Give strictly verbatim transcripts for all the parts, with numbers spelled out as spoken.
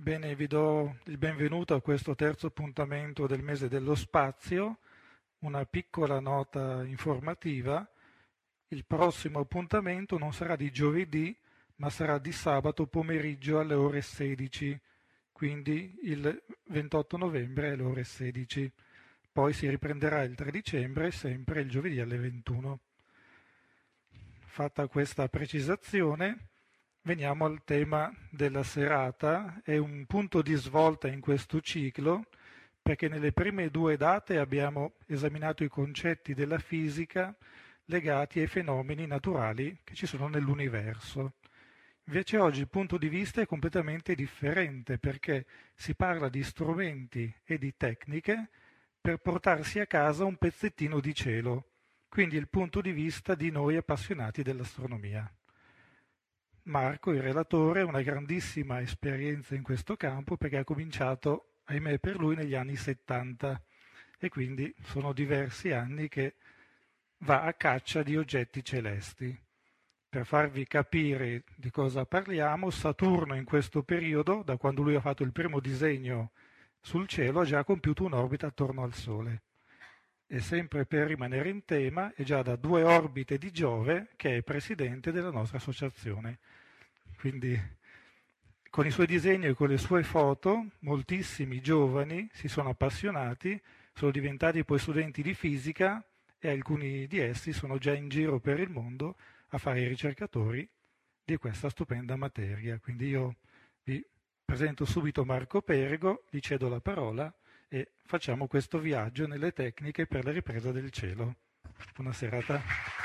Bene, vi do il benvenuto a questo terzo appuntamento del mese dello spazio. Una piccola nota informativa: il prossimo appuntamento non sarà di giovedì, ma sarà di sabato pomeriggio alle ore sedici, quindi il ventotto novembre alle ore sedici. Poi si riprenderà il tre dicembre, sempre il giovedì alle ventuno. Fatta questa precisazione, veniamo al tema della serata. È un punto di svolta in questo ciclo perché nelle prime due date abbiamo esaminato i concetti della fisica legati ai fenomeni naturali che ci sono nell'universo. Invece oggi il punto di vista è completamente differente perché si parla di strumenti e di tecniche per portarsi a casa un pezzettino di cielo, quindi il punto di vista di noi appassionati dell'astronomia. Marco, il relatore, ha una grandissima esperienza in questo campo perché ha cominciato, ahimè per lui, negli anni settanta e quindi sono diversi anni che va a caccia di oggetti celesti. Per farvi capire di cosa parliamo, Saturno in questo periodo, da quando lui ha fatto il primo disegno sul cielo, ha già compiuto un'orbita attorno al Sole. E sempre per rimanere in tema, è già da due orbite di Giove che è presidente della nostra associazione. Quindi con i suoi disegni e con le sue foto moltissimi giovani si sono appassionati, sono diventati poi studenti di fisica e alcuni di essi sono già in giro per il mondo a fare i ricercatori di questa stupenda materia. Quindi io vi presento subito Marco Perego, gli cedo la parola e facciamo questo viaggio nelle tecniche per la ripresa del cielo. Buona serata.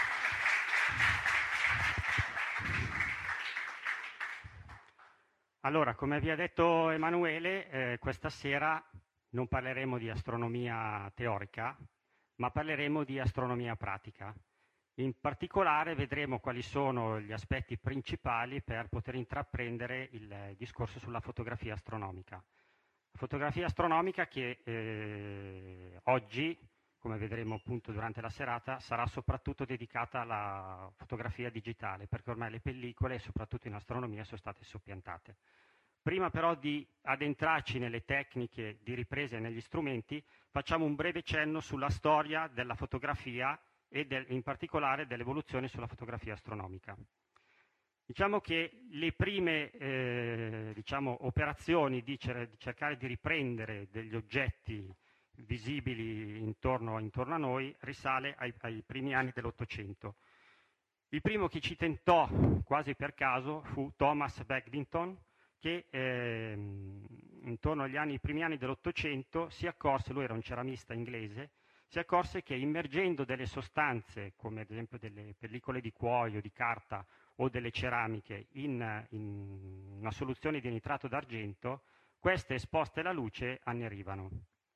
Allora, come vi ha detto Emanuele, eh, questa sera non parleremo di astronomia teorica, ma parleremo di astronomia pratica. In particolare vedremo quali sono gli aspetti principali per poter intraprendere il discorso sulla fotografia astronomica. Fotografia astronomica che eh, oggi, come vedremo appunto durante la serata, sarà soprattutto dedicata alla fotografia digitale, perché ormai le pellicole, soprattutto in astronomia, sono state soppiantate. Prima però di addentrarci nelle tecniche di ripresa e negli strumenti, facciamo un breve cenno sulla storia della fotografia e del, in particolare dell'evoluzione sulla fotografia astronomica. Diciamo che le prime eh, diciamo, operazioni di, cer- di cercare di riprendere degli oggetti visibili intorno, intorno a noi risale ai, ai primi anni dell'Ottocento. Il primo che ci tentò, quasi per caso, fu Thomas Bedington, che eh, intorno agli anni, primi anni dell'Ottocento si accorse, lui era un ceramista inglese, si accorse che immergendo delle sostanze, come ad esempio delle pellicole di cuoio, di carta o delle ceramiche, in, in una soluzione di nitrato d'argento, queste esposte alla luce annerivano.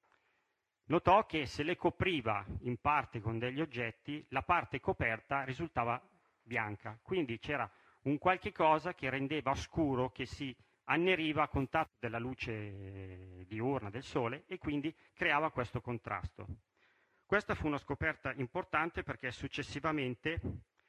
Notò che se le copriva in parte con degli oggetti, la parte coperta risultava bianca, quindi c'era un qualche cosa che rendeva scuro, che si anneriva a contatto della luce diurna del sole e quindi creava questo contrasto. Questa fu una scoperta importante perché successivamente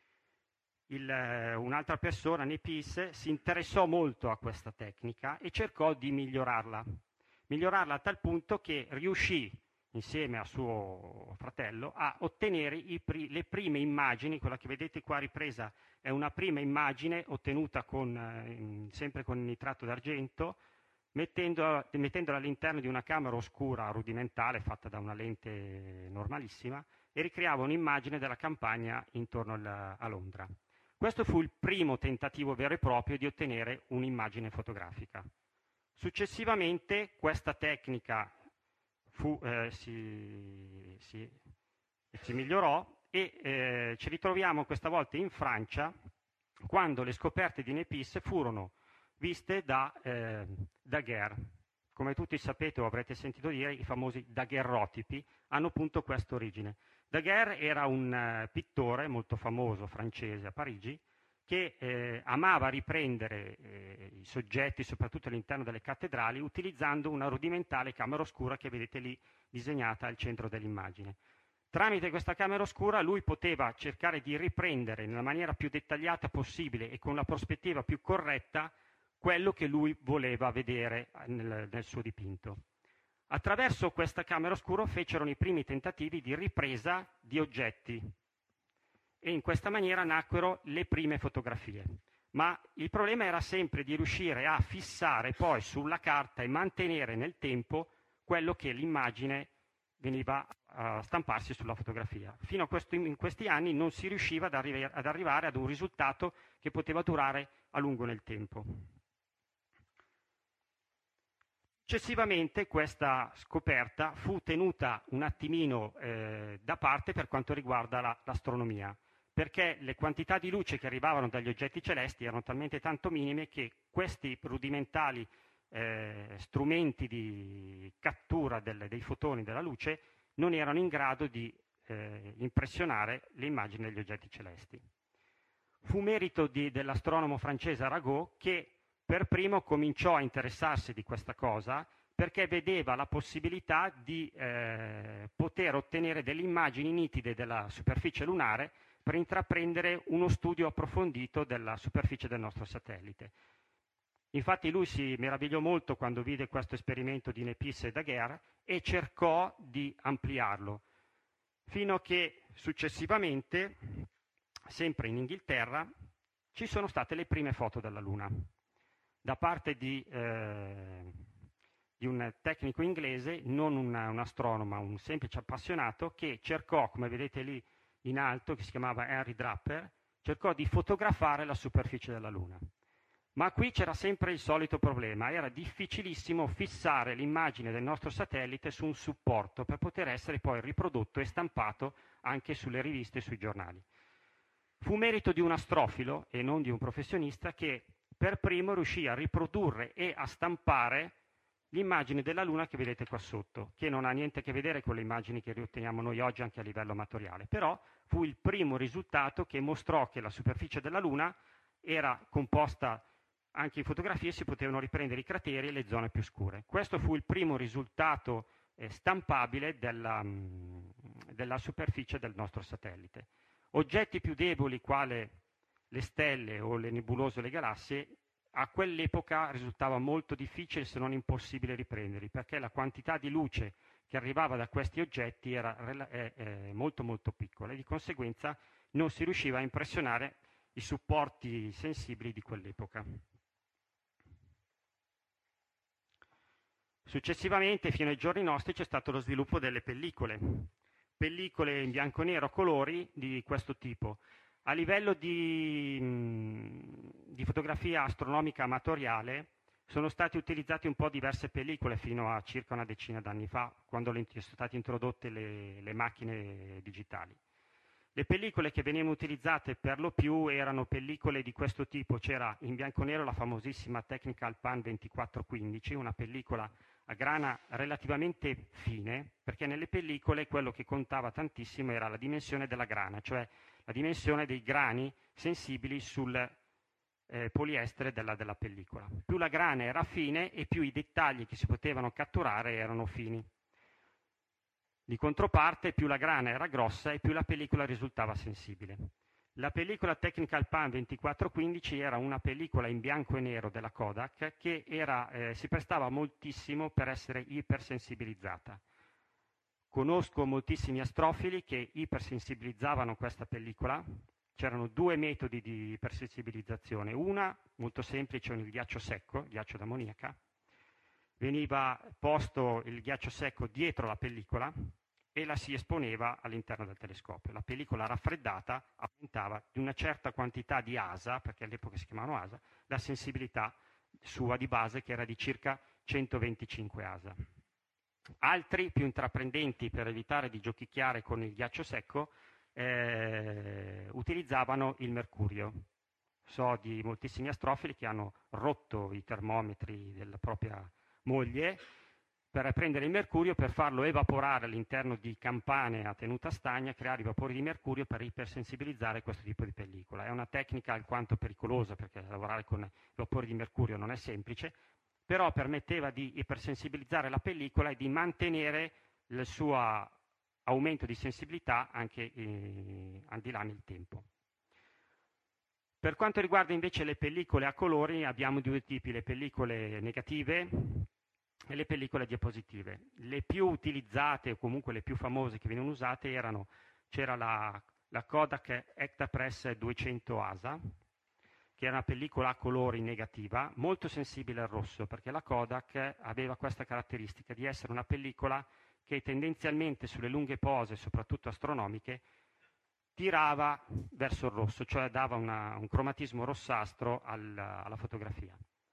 il, un'altra persona, Nepis, si interessò molto a questa tecnica e cercò di migliorarla. Migliorarla a tal punto che riuscì, insieme a suo fratello, a ottenere i pri- le prime immagini. Quella che vedete qua ripresa è una prima immagine ottenuta con, eh, sempre con il nitrato d'argento, mettendo, mettendola all'interno di una camera oscura rudimentale fatta da una lente normalissima, e ricreava un'immagine della campagna intorno al, a Londra. Questo fu il primo tentativo vero e proprio di ottenere un'immagine fotografica. Successivamente questa tecnica fu, eh, si, si, si migliorò e eh, ci ritroviamo questa volta in Francia, quando le scoperte di Nepis furono viste da eh, Daguerre. Come tutti sapete o avrete sentito dire, i famosi daguerrotipi hanno appunto questa origine. Daguerre era un uh, pittore molto famoso francese a Parigi che eh, amava riprendere eh, i soggetti, soprattutto all'interno delle cattedrali, utilizzando una rudimentale camera oscura che vedete lì disegnata al centro dell'immagine. Tramite questa camera oscura lui poteva cercare di riprendere nella maniera più dettagliata possibile e con la prospettiva più corretta quello che lui voleva vedere nel, nel suo dipinto. Attraverso questa camera oscura fecero i primi tentativi di ripresa di oggetti e in questa maniera nacquero le prime fotografie. Ma il problema era sempre di riuscire a fissare poi sulla carta e mantenere nel tempo quello che l'immagine veniva a stamparsi sulla fotografia. Fino a questo, in questi anni non si riusciva ad, arri- ad arrivare ad un risultato che poteva durare a lungo nel tempo. Successivamente questa scoperta fu tenuta un attimino eh, da parte per quanto riguarda la, l'astronomia, perché le quantità di luce che arrivavano dagli oggetti celesti erano talmente tanto minime che questi rudimentali eh, strumenti di cattura del, dei fotoni della luce non erano in grado di eh, impressionare le immagini degli oggetti celesti. Fu merito di, dell'astronomo francese Arago che per primo cominciò a interessarsi di questa cosa perché vedeva la possibilità di eh, poter ottenere delle immagini nitide della superficie lunare per intraprendere uno studio approfondito della superficie del nostro satellite. Infatti lui si meravigliò molto quando vide questo esperimento di Nepis e Daguerre e cercò di ampliarlo, fino a che successivamente, sempre in Inghilterra, ci sono state le prime foto della Luna da parte di, eh, di un tecnico inglese, non una, un astronomo, ma un semplice appassionato, che cercò, come vedete lì in alto, che si chiamava Henry Draper, cercò di fotografare la superficie della Luna. Ma qui c'era sempre il solito problema, era difficilissimo fissare l'immagine del nostro satellite su un supporto per poter essere poi riprodotto e stampato anche sulle riviste e sui giornali. Fu merito di un astrofilo e non di un professionista che per primo riuscì a riprodurre e a stampare l'immagine della Luna che vedete qua sotto, che non ha niente a che vedere con le immagini che otteniamo noi oggi anche a livello amatoriale, però fu il primo risultato che mostrò che la superficie della Luna era composta anche in fotografie, si potevano riprendere i crateri e le zone più scure. Questo fu il primo risultato eh, stampabile della, mh, della superficie del nostro satellite. Oggetti più deboli, quale le stelle o le nebulose o le galassie, a quell'epoca risultava molto difficile se non impossibile riprenderli, perché la quantità di luce che arrivava da questi oggetti era eh, eh, molto molto piccola e di conseguenza non si riusciva a impressionare i supporti sensibili di quell'epoca. Successivamente, fino ai giorni nostri, c'è stato lo sviluppo delle pellicole, pellicole in bianco e nero a colori di questo tipo. A livello di, di fotografia astronomica amatoriale sono state utilizzate un po' diverse pellicole fino a circa una decina d'anni fa, quando sono state introdotte le, le macchine digitali. Le pellicole che venivano utilizzate per lo più erano pellicole di questo tipo. C'era in bianco e nero la famosissima Technical Pan ventiquattro quindici, una pellicola a grana relativamente fine, perché nelle pellicole quello che contava tantissimo era la dimensione della grana, cioè la dimensione dei grani sensibili sul eh, poliestere della, della pellicola. Più la grana era fine e più i dettagli che si potevano catturare erano fini. Di controparte, più la grana era grossa e più la pellicola risultava sensibile. La pellicola Technical Pan ventiquattro quindici era una pellicola in bianco e nero della Kodak che era, eh, si prestava moltissimo per essere ipersensibilizzata. Conosco moltissimi astrofili che ipersensibilizzavano questa pellicola. C'erano due metodi di ipersensibilizzazione. Una, molto semplice, con il ghiaccio secco, il ghiaccio d'ammoniaca. Veniva posto il ghiaccio secco dietro la pellicola e la si esponeva all'interno del telescopio. La pellicola raffreddata aumentava di una certa quantità di asa, perché all'epoca si chiamavano asa, la sensibilità sua di base, che era di circa centoventicinque asa. Altri, più intraprendenti, per evitare di giochicchiare con il ghiaccio secco, eh, utilizzavano il mercurio. So di moltissimi astrofili che hanno rotto i termometri della propria moglie per prendere il mercurio, per farlo evaporare all'interno di campane a tenuta stagna, creare i vapori di mercurio per ipersensibilizzare questo tipo di pellicola. È una tecnica alquanto pericolosa, perché lavorare con i vapori di mercurio non è semplice, però permetteva di ipersensibilizzare la pellicola e di mantenere il suo aumento di sensibilità anche eh, al di là nel tempo. Per quanto riguarda invece le pellicole a colori, abbiamo due tipi, le pellicole negative e le pellicole diapositive. Le più utilizzate, o comunque le più famose che venivano usate, erano, c'era la, la Kodak Ektapress duecento A S A, che era una pellicola a colori negativa, molto sensibile al rosso, perché la Kodak aveva questa caratteristica di essere una pellicola che tendenzialmente sulle lunghe pose, soprattutto astronomiche, tirava verso il rosso, cioè dava una, un cromatismo rossastro alla, alla fotografia.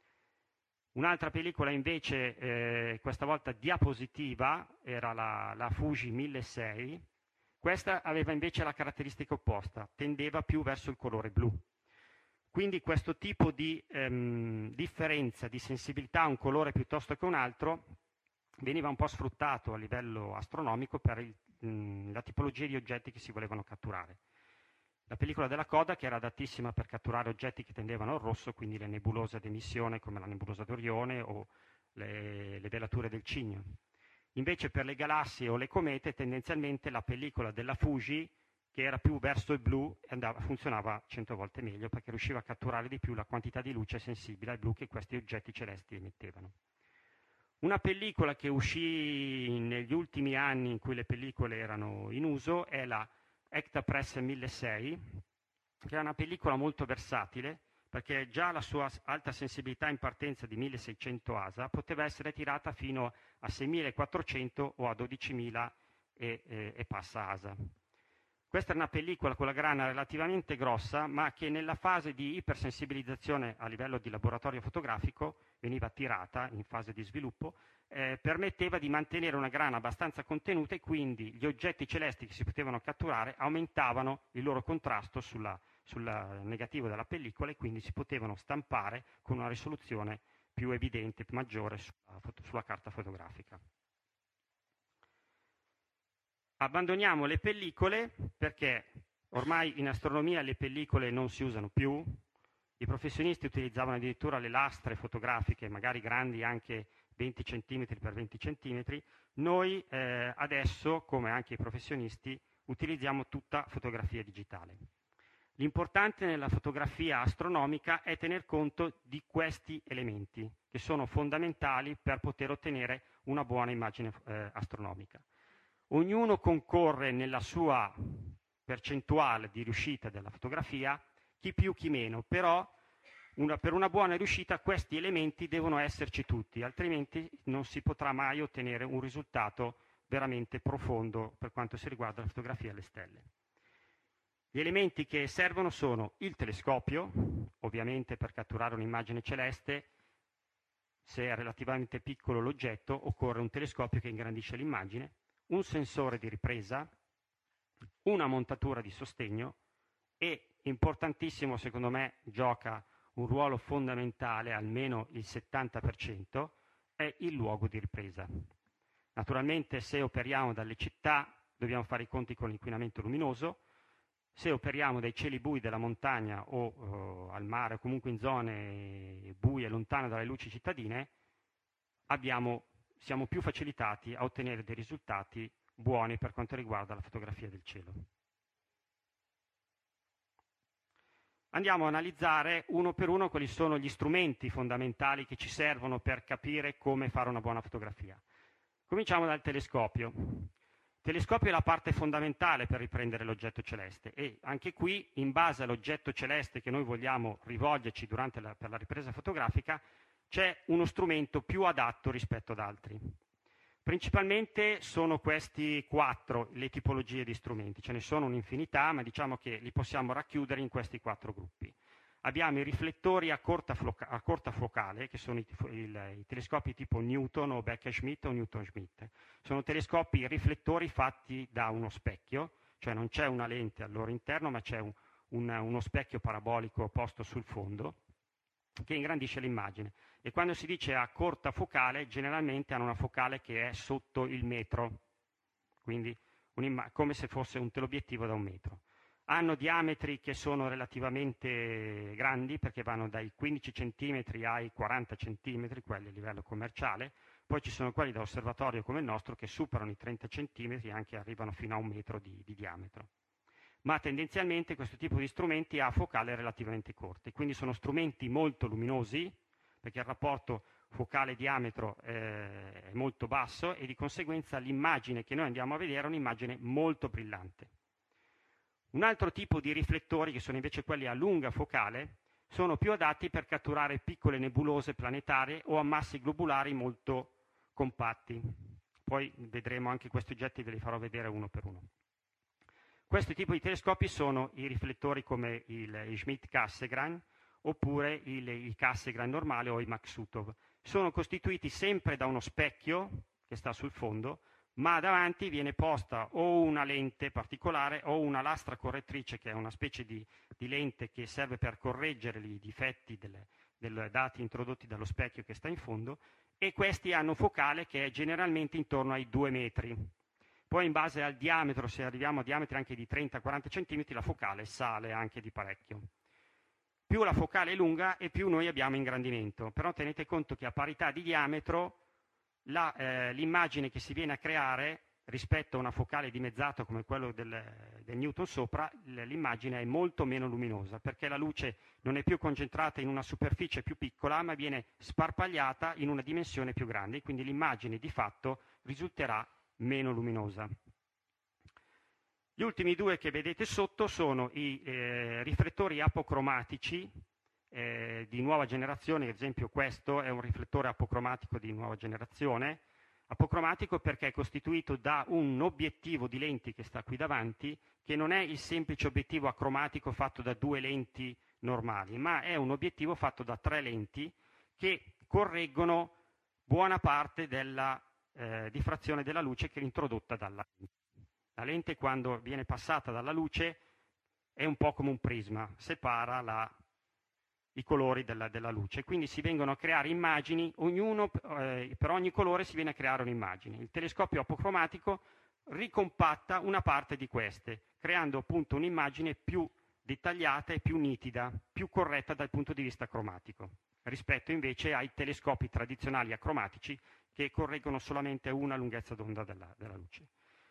Un'altra pellicola invece, eh, questa volta diapositiva, era la, la Fuji milleseicento. Questa aveva invece la caratteristica opposta, tendeva più verso il colore blu. Quindi questo tipo di ehm, differenza di sensibilità a un colore piuttosto che un altro veniva un po' sfruttato a livello astronomico per il, mh, la tipologia di oggetti che si volevano catturare. La pellicola della Kodak era adattissima per catturare oggetti che tendevano al rosso, quindi le nebulose ad emissione come la nebulosa d'Orione o le, le velature del Cigno. Invece per le galassie o le comete tendenzialmente la pellicola della Fuji, che era più verso il blu, andava, funzionava cento volte meglio perché riusciva a catturare di più la quantità di luce sensibile al blu che questi oggetti celesti emettevano. Una pellicola che uscì negli ultimi anni in cui le pellicole erano in uso è la Ektapress milleseicento, che è una pellicola molto versatile perché già la sua alta sensibilità in partenza di milleseicento A S A poteva essere tirata fino a seimilaquattrocento o a dodicimila e, e, e passa A S A. Questa è una pellicola con la grana relativamente grossa, ma che nella fase di ipersensibilizzazione a livello di laboratorio fotografico veniva tirata in fase di sviluppo, eh, permetteva di mantenere una grana abbastanza contenuta e quindi gli oggetti celesti che si potevano catturare aumentavano il loro contrasto sulla, sulla negativo della pellicola e quindi si potevano stampare con una risoluzione più evidente, più maggiore sulla, sulla carta fotografica. Abbandoniamo le pellicole perché ormai in astronomia le pellicole non si usano più, i professionisti utilizzavano addirittura le lastre fotografiche, magari grandi anche venti centimetri per venti centimetri, noi eh, adesso, come anche i professionisti, utilizziamo tutta fotografia digitale. L'importante nella fotografia astronomica è tener conto di questi elementi, che sono fondamentali per poter ottenere una buona immagine eh, astronomica. Ognuno concorre nella sua percentuale di riuscita della fotografia, chi più chi meno, però una, per una buona riuscita questi elementi devono esserci tutti, altrimenti non si potrà mai ottenere un risultato veramente profondo per quanto si riguarda la fotografia alle stelle. Gli elementi che servono sono il telescopio, ovviamente per catturare un'immagine celeste, se è relativamente piccolo l'oggetto occorre un telescopio che ingrandisce l'immagine, un sensore di ripresa, una montatura di sostegno e, importantissimo secondo me, gioca un ruolo fondamentale, almeno il settanta per cento, è il luogo di ripresa. Naturalmente se operiamo dalle città dobbiamo fare i conti con l'inquinamento luminoso, se operiamo dai cieli bui della montagna o eh, al mare o comunque in zone buie lontane dalle luci cittadine, abbiamo siamo più facilitati a ottenere dei risultati buoni per quanto riguarda la fotografia del cielo. Andiamo a analizzare uno per uno quali sono gli strumenti fondamentali che ci servono per capire come fare una buona fotografia. Cominciamo dal telescopio. Il telescopio è la parte fondamentale per riprendere l'oggetto celeste e anche qui, in base all'oggetto celeste che noi vogliamo rivolgerci durante la, per la ripresa fotografica, c'è uno strumento più adatto rispetto ad altri. Principalmente sono questi quattro le tipologie di strumenti, ce ne sono un'infinità, ma diciamo che li possiamo racchiudere in questi quattro gruppi. Abbiamo i riflettori a corta, floca- a corta focale, che sono i, il, i telescopi tipo Newton o Becker-Schmidt o Newton-Schmidt. Sono telescopi riflettori fatti da uno specchio, cioè non c'è una lente al loro interno, ma c'è un, un, uno specchio parabolico posto sul fondo, che ingrandisce l'immagine. E quando si dice a corta focale, generalmente hanno una focale che è sotto il metro, quindi come se fosse un teleobiettivo da un metro. Hanno diametri che sono relativamente grandi, perché vanno dai quindici centimetri ai quaranta centimetri, quelli a livello commerciale. Poi ci sono quelli da osservatorio come il nostro che superano i trenta centimetri e anche arrivano fino a un metro di, di diametro. ma tendenzialmente questo tipo di strumenti ha focale relativamente corte, quindi sono strumenti molto luminosi, perché il rapporto focale-diametro è molto basso e di conseguenza l'immagine che noi andiamo a vedere è un'immagine molto brillante. Un altro tipo di riflettori, che sono invece quelli a lunga focale, sono più adatti per catturare piccole nebulose planetarie o ammassi globulari molto compatti. Poi vedremo anche questi oggetti, ve li farò vedere uno per uno. Questi tipi di telescopi sono i riflettori come il, il Schmidt-Cassegrain oppure il, il Cassegrain normale o i Maksutov. Sono costituiti sempre da uno specchio che sta sul fondo, ma davanti viene posta o una lente particolare o una lastra correttrice, che è una specie di, di lente che serve per correggere i difetti dei dati introdotti dallo specchio che sta in fondo, e questi hanno un focale che è generalmente intorno ai due metri. Poi in base al diametro, se arriviamo a diametri anche di trenta quaranta centimetri, la focale sale anche di parecchio. Più la focale è lunga e più noi abbiamo ingrandimento, però tenete conto che a parità di diametro la, eh, l'immagine che si viene a creare rispetto a una focale dimezzata come quello del, del Newton sopra, l'immagine è molto meno luminosa, perché la luce non è più concentrata in una superficie più piccola, ma viene sparpagliata in una dimensione più grande, quindi l'immagine di fatto risulterà meno luminosa. Gli ultimi due che vedete sotto sono i eh, riflettori apocromatici eh, di nuova generazione. Ad esempio questo è un riflettore apocromatico di nuova generazione, apocromatico perché è costituito da un obiettivo di lenti che sta qui davanti, che non è il semplice obiettivo acromatico fatto da due lenti normali, ma è un obiettivo fatto da tre lenti che correggono buona parte della eh, diffrazione della luce che è introdotta dalla lente. La lente, quando viene passata dalla luce, è un po' come un prisma, separa la, i colori della, della luce, quindi si vengono a creare immagini, ognuno, eh, per ogni colore si viene a creare un'immagine. Il telescopio apocromatico ricompatta una parte di queste, creando appunto un'immagine più dettagliata e più nitida, più corretta dal punto di vista cromatico, rispetto invece ai telescopi tradizionali acromatici che correggono solamente una lunghezza d'onda della, della luce.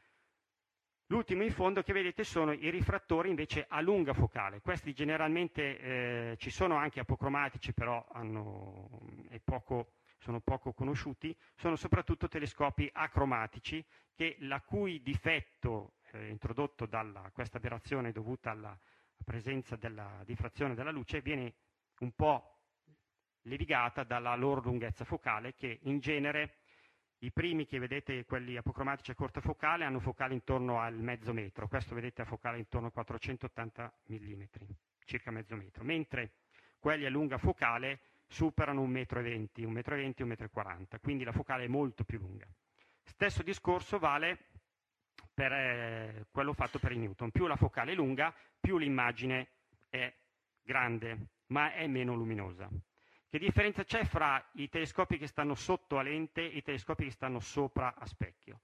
L'ultimo in fondo che vedete sono i rifrattori invece a lunga focale. Questi generalmente eh, ci sono anche apocromatici, però hanno, è poco, sono poco conosciuti. Sono soprattutto telescopi acromatici, che, la cui difetto eh, introdotto da questa aberrazione dovuta alla presenza della diffrazione della luce viene un po' levigata dalla loro lunghezza focale, che in genere i primi che vedete, quelli apocromatici a corta focale, hanno focale intorno al mezzo metro. Questo vedete a focale intorno a quattrocentottanta millimetri, circa mezzo metro, mentre quelli a lunga focale superano un metro e venti, un metro e venti, un metro e quaranta, quindi la focale è molto più lunga. Stesso discorso vale per eh, quello fatto per i Newton. Più la focale è lunga, più l'immagine è grande, ma è meno luminosa. Che differenza c'è fra i telescopi che stanno sotto a lente e i telescopi che stanno sopra a specchio?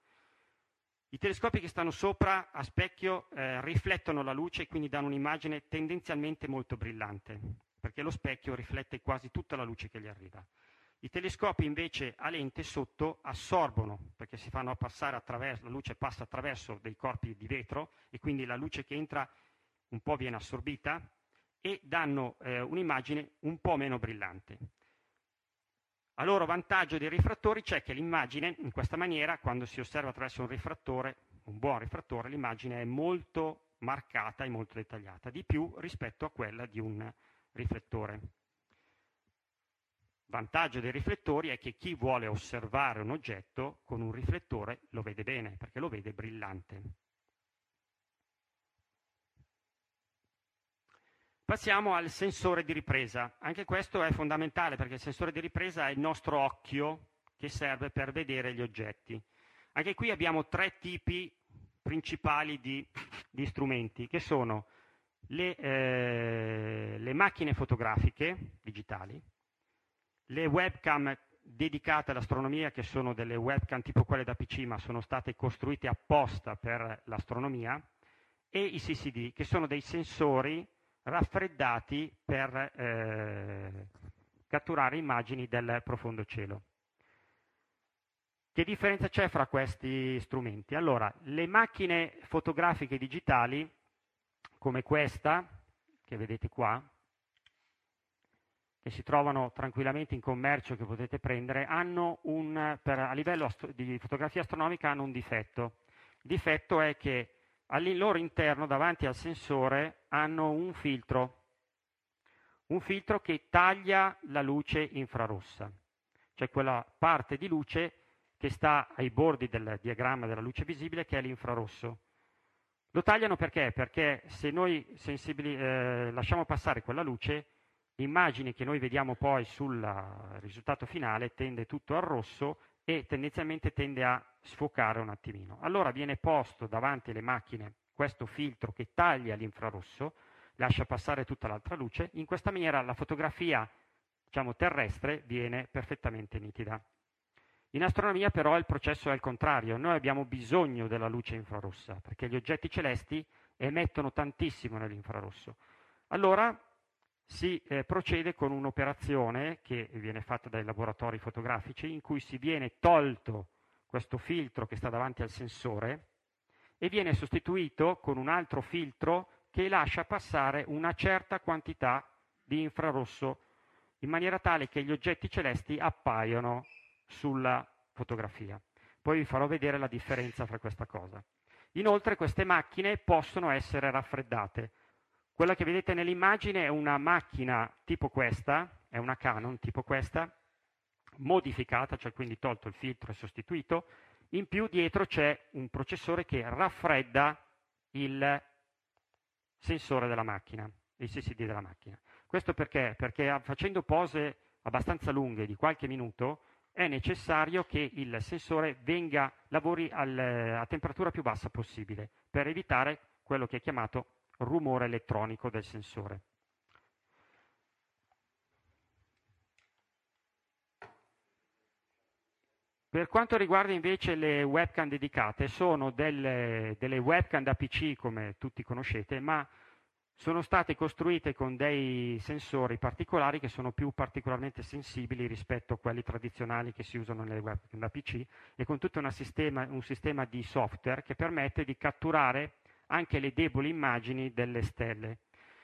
I telescopi che stanno sopra a specchio eh, riflettono la luce e quindi danno un'immagine tendenzialmente molto brillante, perché lo specchio riflette quasi tutta la luce che gli arriva. I telescopi invece a lente sotto assorbono, perché si fanno passare attraverso, la luce passa attraverso dei corpi di vetro e quindi la luce che entra un po' viene assorbita, e danno eh, un'immagine un po' meno brillante. A loro vantaggio dei rifrattori c'è che l'immagine, in questa maniera, quando si osserva attraverso un rifrattore, un buon rifrattore, l'immagine è molto marcata e molto dettagliata, di più rispetto a quella di un riflettore. Vantaggio dei riflettori è che chi vuole osservare un oggetto con un riflettore lo vede bene, perché lo vede brillante. Passiamo al sensore di ripresa. Anche questo è fondamentale, perché il sensore di ripresa è il nostro occhio che serve per vedere gli oggetti. Anche qui abbiamo tre tipi principali di, di strumenti, che sono le, eh, le macchine fotografiche digitali, le webcam dedicate all'astronomia, che sono delle webcam tipo quelle da P C, ma sono state costruite apposta per l'astronomia, e i C C D, che sono dei sensori raffreddati per eh, catturare immagini del profondo cielo. Che differenza c'è fra questi strumenti? Allora, le macchine fotografiche digitali come questa, che vedete qua, che si trovano tranquillamente in commercio, che potete prendere, hanno un, per, a livello astro- di fotografia astronomica hanno un difetto. Il difetto è che al loro interno, davanti al sensore, hanno un filtro, un filtro che taglia la luce infrarossa, cioè quella parte di luce che sta ai bordi del diagramma della luce visibile, che è l'infrarosso. Lo tagliano perché? Perché se noi sensibili, eh, lasciamo passare quella luce, l'immagine che noi vediamo poi sul risultato finale tende tutto al rosso e tendenzialmente tende a sfocare un attimino. Allora viene posto davanti alle macchine questo filtro che taglia l'infrarosso, lascia passare tutta l'altra luce. In questa maniera la fotografia, diciamo, terrestre viene perfettamente nitida. In astronomia però il processo è il contrario, noi abbiamo bisogno della luce infrarossa perché gli oggetti celesti emettono tantissimo nell'infrarosso. Allora si eh, procede con un'operazione che viene fatta dai laboratori fotografici in cui si viene tolto questo filtro che sta davanti al sensore e viene sostituito con un altro filtro che lascia passare una certa quantità di infrarosso in maniera tale che gli oggetti celesti appaiono sulla fotografia. Poi vi farò vedere la differenza fra questa cosa. Inoltre queste macchine possono essere raffreddate. Quella che vedete nell'immagine è una macchina tipo questa, è una Canon tipo questa, modificata, cioè quindi tolto il filtro e sostituito. In più dietro c'è un processore che raffredda il sensore della macchina, il C C D della macchina. Questo perché? Perché facendo pose abbastanza lunghe di qualche minuto è necessario che il sensore venga, lavori al, a temperatura più bassa possibile per evitare quello che è chiamato rumore elettronico del sensore. Per quanto riguarda invece le webcam dedicate, sono delle, delle webcam da P C come tutti conoscete, ma sono state costruite con dei sensori particolari che sono più particolarmente sensibili rispetto a quelli tradizionali che si usano nelle webcam da P C e con tutto una sistema, un sistema di software che permette di catturare anche le deboli immagini delle stelle.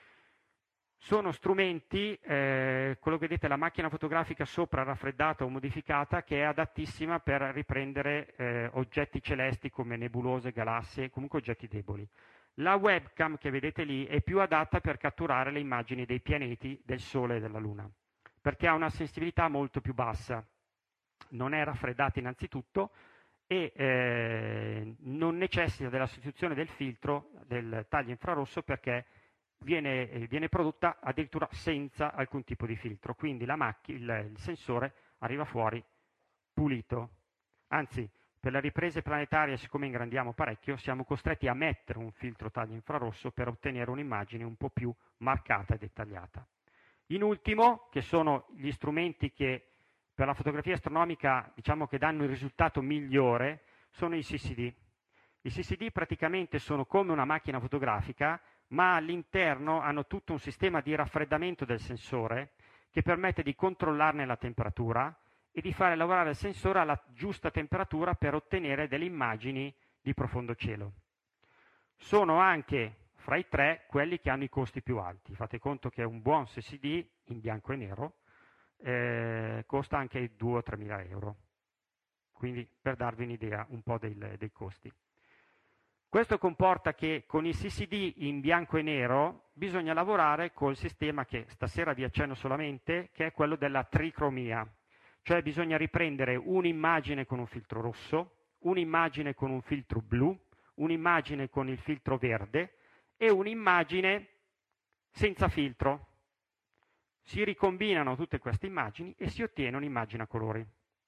Sono strumenti, eh, quello che vedete è la macchina fotografica sopra raffreddata o modificata che è adattissima per riprendere eh, oggetti celesti come nebulose, galassie, comunque oggetti deboli. La webcam che vedete lì è più adatta per catturare le immagini dei pianeti, del Sole e della Luna, perché ha una sensibilità molto più bassa, non è raffreddata innanzitutto e eh, non necessita della sostituzione del filtro, del taglio infrarosso, perché viene, eh, viene prodotta addirittura senza alcun tipo di filtro, quindi la macchina, il, il sensore arriva fuori pulito. Anzi, per le riprese planetarie, siccome ingrandiamo parecchio, siamo costretti a mettere un filtro taglio infrarosso per ottenere un'immagine un po' più marcata e dettagliata. In ultimo, che sono gli strumenti che per la fotografia astronomica diciamo che danno il risultato migliore, sono i C C D. I C C D praticamente sono come una macchina fotografica, ma all'interno hanno tutto un sistema di raffreddamento del sensore che permette di controllarne la temperatura e di fare lavorare il sensore alla giusta temperatura per ottenere delle immagini di profondo cielo. Sono anche fra i tre quelli che hanno i costi più alti. Fate conto che un buon C C D in bianco e nero eh, costa anche due o tre mila euro. Quindi per darvi un'idea un po' dei, dei costi. Questo comporta che con i C C D in bianco e nero bisogna lavorare col sistema che stasera vi accenno solamente, che è quello della tricromia. Cioè bisogna riprendere un'immagine con un filtro rosso, un'immagine con un filtro blu, un'immagine con il filtro verde e un'immagine senza filtro. Si ricombinano tutte queste immagini e si ottiene un'immagine a colori.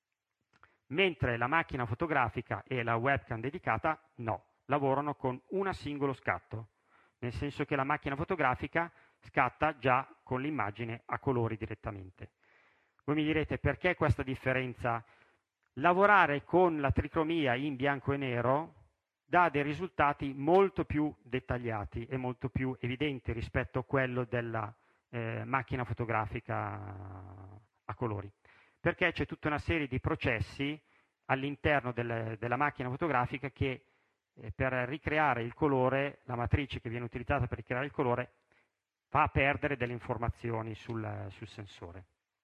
Mentre la macchina fotografica e la webcam dedicata no, lavorano con un singolo scatto, nel senso che la macchina fotografica scatta già con l'immagine a colori direttamente. Voi mi direte perché questa differenza? Lavorare con la tricromia in bianco e nero dà dei risultati molto più dettagliati e molto più evidenti rispetto a quello della eh, macchina fotografica a colori, perché c'è tutta una serie di processi all'interno del, della macchina fotografica che eh, per ricreare il colore, la matrice che viene utilizzata per ricreare il colore fa perdere delle informazioni sul, sul sensore.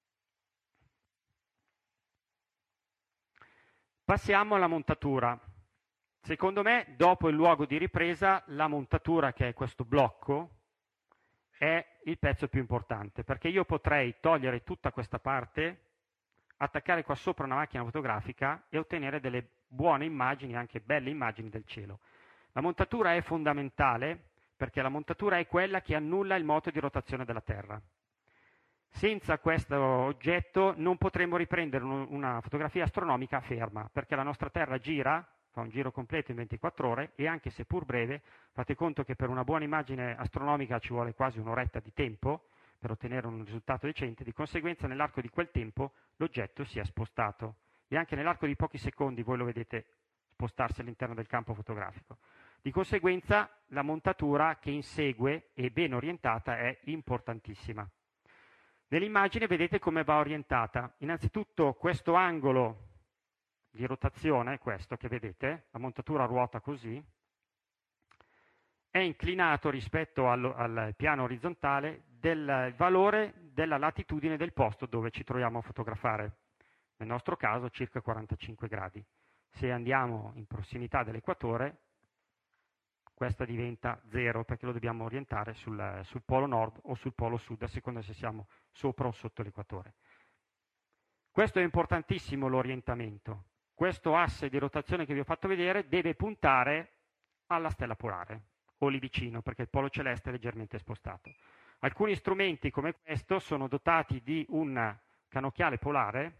Passiamo alla montatura. Secondo me, dopo il luogo di ripresa, la montatura, che è questo blocco, è il pezzo più importante, perché io potrei togliere tutta questa parte, attaccare qua sopra una macchina fotografica e ottenere delle buone immagini, anche belle immagini del cielo. La montatura è fondamentale perché la montatura è quella che annulla il moto di rotazione della Terra. Senza questo oggetto non potremmo riprendere una fotografia astronomica ferma, perché la nostra Terra gira, fa un giro completo in ventiquattro ore e anche seppur breve, fate conto che per una buona immagine astronomica ci vuole quasi un'oretta di tempo per ottenere un risultato decente, di conseguenza nell'arco di quel tempo l'oggetto si è spostato e anche nell'arco di pochi secondi voi lo vedete spostarsi all'interno del campo fotografico. Di conseguenza la montatura che insegue e ben orientata è importantissima. Nell'immagine vedete come va orientata. Innanzitutto questo angolo di rotazione, questo che vedete, la montatura ruota così, è inclinato rispetto al, al piano orizzontale del valore della latitudine del posto dove ci troviamo a fotografare. Nel nostro caso circa quarantacinque gradi. Se andiamo in prossimità dell'equatore, questa diventa zero perché lo dobbiamo orientare sul, sul polo nord o sul polo sud, a seconda se siamo sopra o sotto l'equatore. Questo è importantissimo, l'orientamento. Questo asse di rotazione che vi ho fatto vedere deve puntare alla stella polare, o lì vicino, perché il polo celeste è leggermente spostato. Alcuni strumenti come questo sono dotati di un cannocchiale polare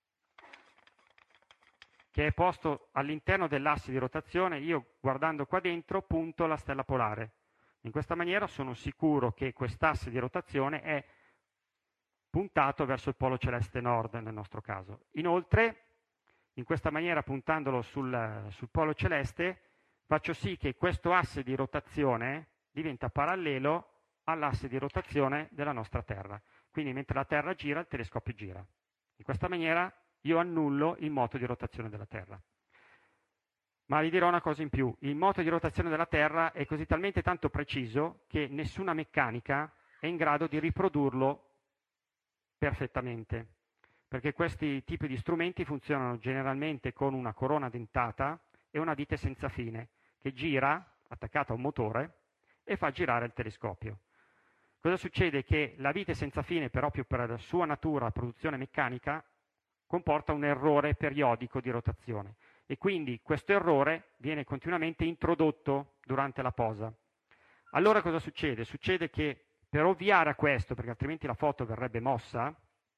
che è posto all'interno dell'asse di rotazione. Io, guardando qua dentro, punto la stella polare. In questa maniera sono sicuro che quest'asse di rotazione è puntato verso il polo celeste nord nel nostro caso. Inoltre, in questa maniera, puntandolo sul, sul polo celeste, faccio sì che questo asse di rotazione diventa parallelo all'asse di rotazione della nostra Terra. Quindi mentre la Terra gira, il telescopio gira. In questa maniera io annullo il moto di rotazione della Terra. Ma vi dirò una cosa in più. Il moto di rotazione della Terra è così talmente tanto preciso che nessuna meccanica è in grado di riprodurlo perfettamente, perché questi tipi di strumenti funzionano generalmente con una corona dentata e una vite senza fine, che gira, attaccata a un motore, e fa girare il telescopio. Cosa succede? Che la vite senza fine, proprio per la sua natura, produzione meccanica, comporta un errore periodico di rotazione e quindi questo errore viene continuamente introdotto durante la posa. Allora cosa succede? Succede che per ovviare a questo, perché altrimenti la foto verrebbe mossa,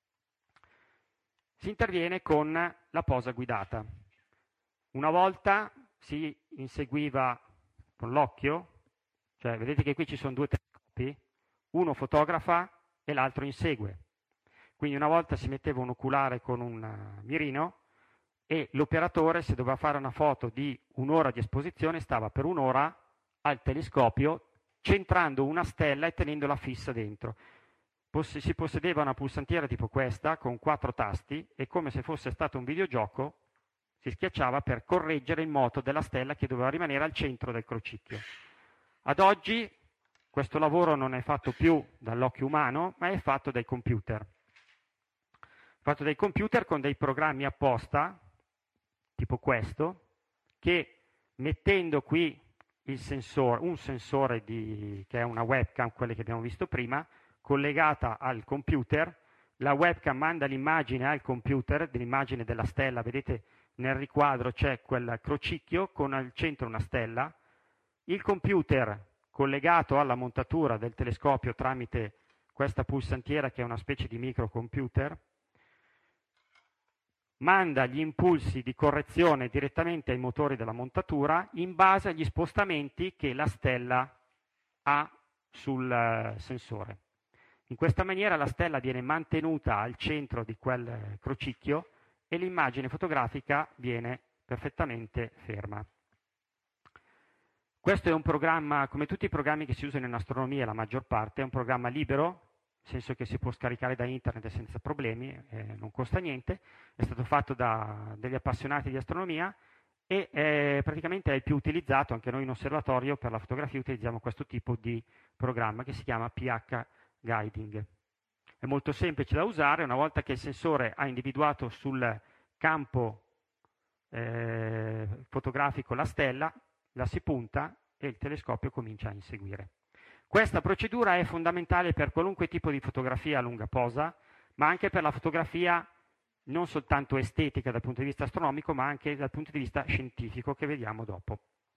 si interviene con la posa guidata. Una volta si inseguiva con l'occhio, cioè vedete che qui ci sono due telescopi, uno fotografa e l'altro insegue. Quindi una volta si metteva un oculare con un mirino e l'operatore, se doveva fare una foto di un'ora di esposizione, stava per un'ora al telescopio centrando una stella e tenendola fissa dentro. Poss- si possedeva una pulsantiera tipo questa con quattro tasti e, come se fosse stato un videogioco, si schiacciava per correggere il moto della stella che doveva rimanere al centro del crocicchio. Ad oggi questo lavoro non è fatto più dall'occhio umano, ma è fatto dai computer. Fatto dai computer con dei programmi apposta, tipo questo, che mettendo qui il sensore, un sensore di, che è una webcam, quelle che abbiamo visto prima, collegata al computer, la webcam manda l'immagine al computer, dell'immagine della stella, vedete nel riquadro c'è quel crocicchio con al centro una stella, il computer collegato alla montatura del telescopio tramite questa pulsantiera che è una specie di microcomputer, manda gli impulsi di correzione direttamente ai motori della montatura in base agli spostamenti che la stella ha sul sensore. In questa maniera la stella viene mantenuta al centro di quel crocicchio e l'immagine fotografica viene perfettamente ferma. Questo è un programma, come tutti i programmi che si usano in astronomia, la maggior parte, è un programma libero, nel senso che si può scaricare da internet senza problemi, eh, non costa niente, è stato fatto da degli appassionati di astronomia e eh, praticamente è il più utilizzato. Anche noi in osservatorio per la fotografia utilizziamo questo tipo di programma che si chiama P H Guiding. È molto semplice da usare. Una volta che il sensore ha individuato sul campo eh, fotografico la stella, la si punta e il telescopio comincia a inseguire. Questa procedura è fondamentale per qualunque tipo di fotografia a lunga posa, ma anche per la fotografia non soltanto estetica dal punto di vista astronomico, ma anche dal punto di vista scientifico, che vediamo dopo.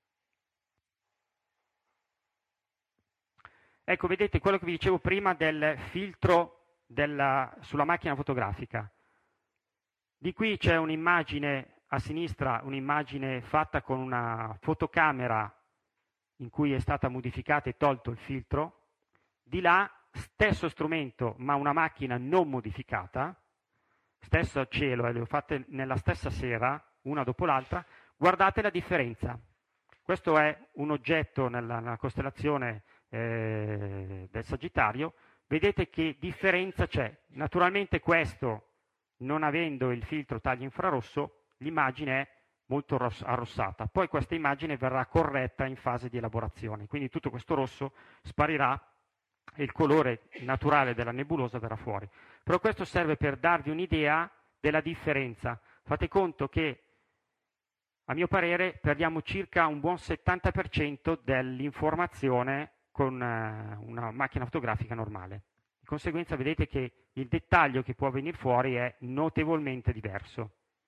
Ecco, vedete quello che vi dicevo prima del filtro della, sulla macchina fotografica. Di qui c'è un'immagine a sinistra, un'immagine fatta con una fotocamera in cui è stata modificata e tolto il filtro. Di là, stesso strumento, ma una macchina non modificata, stesso cielo, e le ho fatte nella stessa sera, una dopo l'altra. Guardate la differenza. Questo è un oggetto nella, nella costellazione eh, del Sagittario. Vedete che differenza c'è. Naturalmente questo, non avendo il filtro taglio infrarosso, l'immagine è molto arrossata. Poi questa immagine verrà corretta in fase di elaborazione, quindi tutto questo rosso sparirà e il colore naturale della nebulosa verrà fuori. Però questo serve per darvi un'idea della differenza. Fate conto che, a mio parere, perdiamo circa un buon settanta per cento dell'informazione con una macchina fotografica normale. Di conseguenza vedete che il dettaglio che può venire fuori è notevolmente diverso.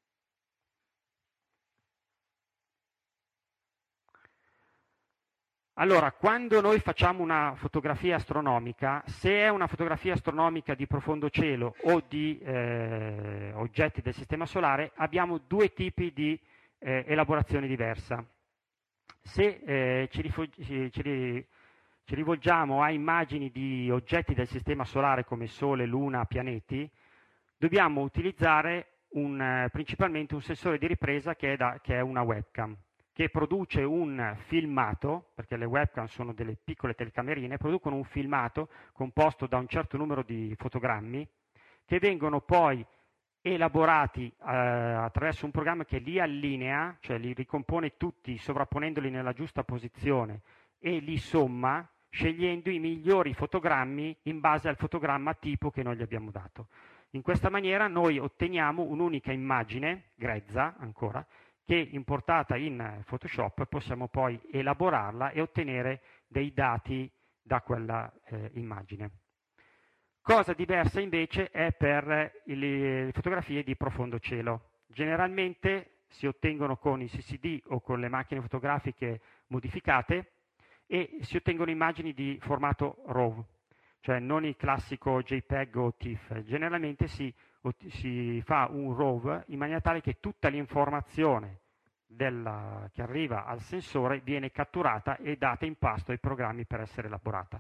Allora, quando noi facciamo una fotografia astronomica, se è una fotografia astronomica di profondo cielo o di eh, oggetti del Sistema Solare, abbiamo due tipi di eh, elaborazione diversa. Se eh, ci, ci, ci, ci rivolgiamo a immagini di oggetti del Sistema Solare come Sole, Luna, pianeti, dobbiamo utilizzare un, eh, principalmente un sensore di ripresa che è, da, che è una webcam, che produce un filmato, perché le webcam sono delle piccole telecamerine, producono un filmato composto da un certo numero di fotogrammi che vengono poi elaborati eh, attraverso un programma che li allinea, cioè li ricompone tutti sovrapponendoli nella giusta posizione e li somma scegliendo i migliori fotogrammi in base al fotogramma tipo che noi gli abbiamo dato. In questa maniera noi otteniamo un'unica immagine, grezza ancora, che importata in Photoshop possiamo poi elaborarla e ottenere dei dati da quella eh, immagine. Cosa diversa invece è per le fotografie di profondo cielo. Generalmente si ottengono con i C C D o con le macchine fotografiche modificate e si ottengono immagini di formato RAW, cioè non il classico JPEG o TIFF. Generalmente si si fa un RAW in maniera tale che tutta l'informazione della, che arriva al sensore viene catturata e data in pasto ai programmi per essere elaborata.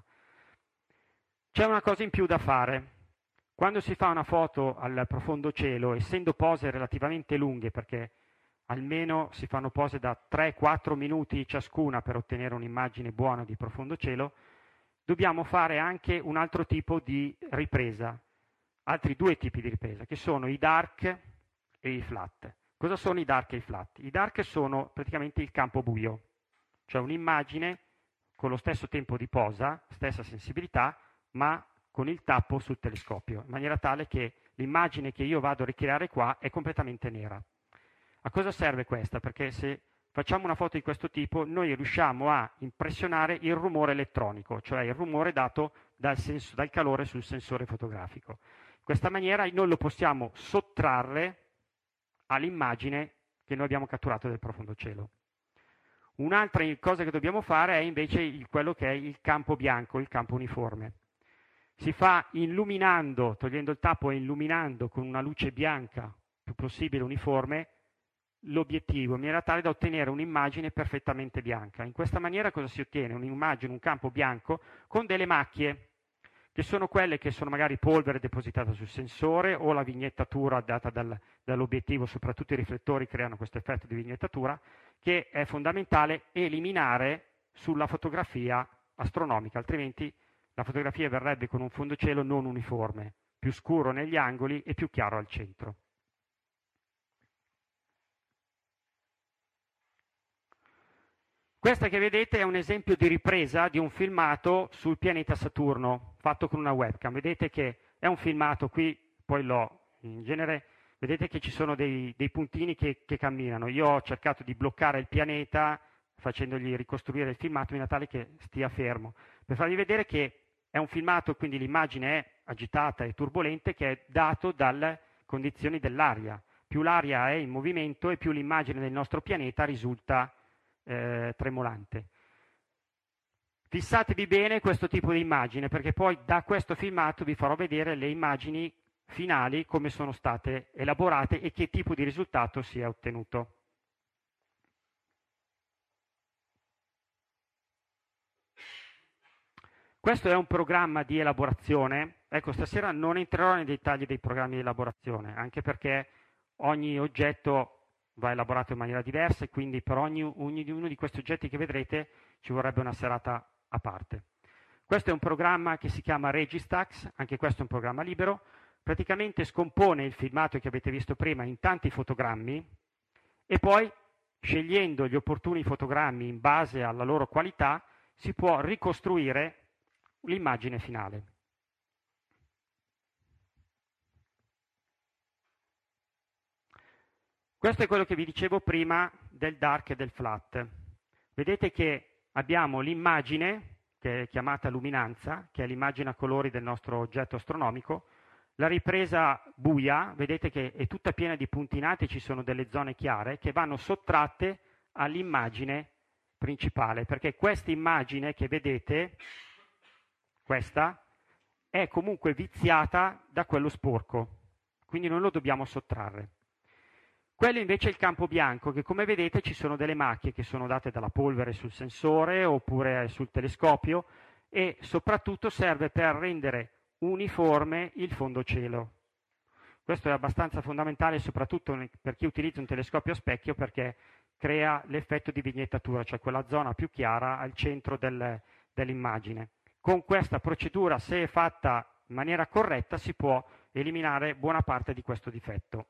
C'è una cosa in più da fare. Quando si fa una foto al profondo cielo, essendo pose relativamente lunghe, perché almeno si fanno pose da tre quattro minuti ciascuna per ottenere un'immagine buona di profondo cielo, dobbiamo fare anche un altro tipo di ripresa. Altri due tipi di ripresa, che sono i dark e i flat. Cosa sono i dark e i flat? I dark sono praticamente il campo buio, cioè un'immagine con lo stesso tempo di posa, stessa sensibilità, ma con il tappo sul telescopio, in maniera tale che l'immagine che io vado a ricreare qua è completamente nera. A cosa serve questa? Perché se facciamo una foto di questo tipo, noi riusciamo a impressionare il rumore elettronico, cioè il rumore dato dal, senso, dal calore sul sensore fotografico. In questa maniera noi lo possiamo sottrarre all'immagine che noi abbiamo catturato del profondo cielo. Un'altra cosa che dobbiamo fare è invece il, quello che è il campo bianco, il campo uniforme. Si fa illuminando, togliendo il tappo e illuminando con una luce bianca, più possibile uniforme, l'obiettivo, in maniera tale da ottenere un'immagine perfettamente bianca. In questa maniera cosa si ottiene? Un'immagine, un campo bianco con delle macchie, che sono quelle che sono magari polvere depositata sul sensore o la vignettatura data dal, dall'obiettivo, soprattutto i riflettori creano questo effetto di vignettatura, che è fondamentale eliminare sulla fotografia astronomica, altrimenti la fotografia verrebbe con un fondocielo non uniforme, più scuro negli angoli e più chiaro al centro. Questa che vedete è un esempio di ripresa di un filmato sul pianeta Saturno, fatto con una webcam. Vedete che è un filmato, qui poi l'ho, in genere, vedete che ci sono dei, dei puntini che, che camminano. Io ho cercato di bloccare il pianeta facendogli ricostruire il filmato in modo tale che stia fermo, per farvi vedere che è un filmato, quindi l'immagine è agitata e turbolente, che è dato dalle condizioni dell'aria. Più l'aria è in movimento e più l'immagine del nostro pianeta risulta eh, tremolante. Fissatevi bene questo tipo di immagine, perché poi da questo filmato vi farò vedere le immagini finali, come sono state elaborate e che tipo di risultato si è ottenuto. Questo è un programma di elaborazione. Ecco, stasera non entrerò nei dettagli dei programmi di elaborazione, anche perché ogni oggetto va elaborato in maniera diversa e quindi per ogni, ognuno di questi oggetti che vedrete ci vorrebbe una serata a parte. Questo è un programma che si chiama Registax, anche questo è un programma libero, praticamente scompone il filmato che avete visto prima in tanti fotogrammi e poi, scegliendo gli opportuni fotogrammi in base alla loro qualità, si può ricostruire l'immagine finale. Questo è quello che vi dicevo prima del dark e del flat. Vedete che abbiamo l'immagine, che è chiamata luminanza, che è l'immagine a colori del nostro oggetto astronomico. La ripresa buia, vedete che è tutta piena di puntinati, ci sono delle zone chiare che vanno sottratte all'immagine principale, perché questa immagine che vedete, questa, è comunque viziata da quello sporco, quindi noi lo dobbiamo sottrarre. Quello invece è il campo bianco, che come vedete ci sono delle macchie che sono date dalla polvere sul sensore oppure sul telescopio e soprattutto serve per rendere uniforme il fondocielo. Questo è abbastanza fondamentale soprattutto per chi utilizza un telescopio a specchio, perché crea l'effetto di vignettatura, cioè quella zona più chiara al centro del, dell'immagine. Con questa procedura, se è fatta in maniera corretta, si può eliminare buona parte di questo difetto.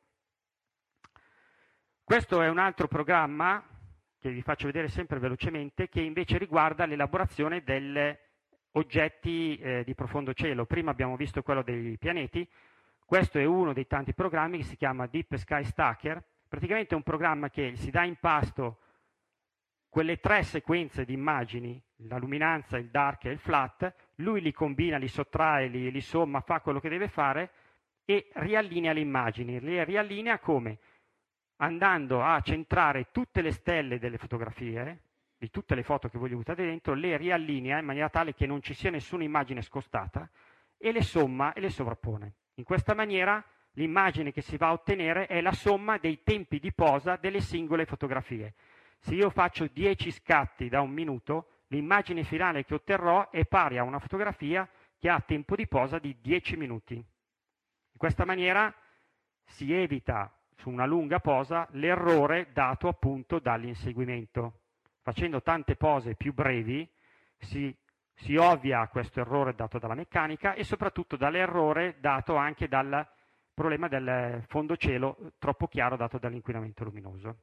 Questo è un altro programma, che vi faccio vedere sempre velocemente, che invece riguarda l'elaborazione degli oggetti eh, di profondo cielo. Prima abbiamo visto quello dei pianeti, questo è uno dei tanti programmi che si chiama Deep Sky Stacker. Praticamente è un programma che si dà in pasto quelle tre sequenze di immagini, la luminanza, il dark e il flat, lui li combina, li sottrae, li, li somma, fa quello che deve fare e riallinea le immagini. Le riallinea come? Andando a centrare tutte le stelle delle fotografie, di tutte le foto che voi gli buttate dentro, le riallinea in maniera tale che non ci sia nessuna immagine scostata e le somma e le sovrappone. In questa maniera l'immagine che si va a ottenere è la somma dei tempi di posa delle singole fotografie. Se io faccio dieci scatti da un minuto, l'immagine finale che otterrò è pari a una fotografia che ha tempo di posa di dieci minuti. In questa maniera si evita su una lunga posa l'errore dato appunto dall'inseguimento. Facendo tante pose più brevi si, si ovvia questo errore dato dalla meccanica e soprattutto dall'errore dato anche dal problema del fondocielo troppo chiaro dato dall'inquinamento luminoso.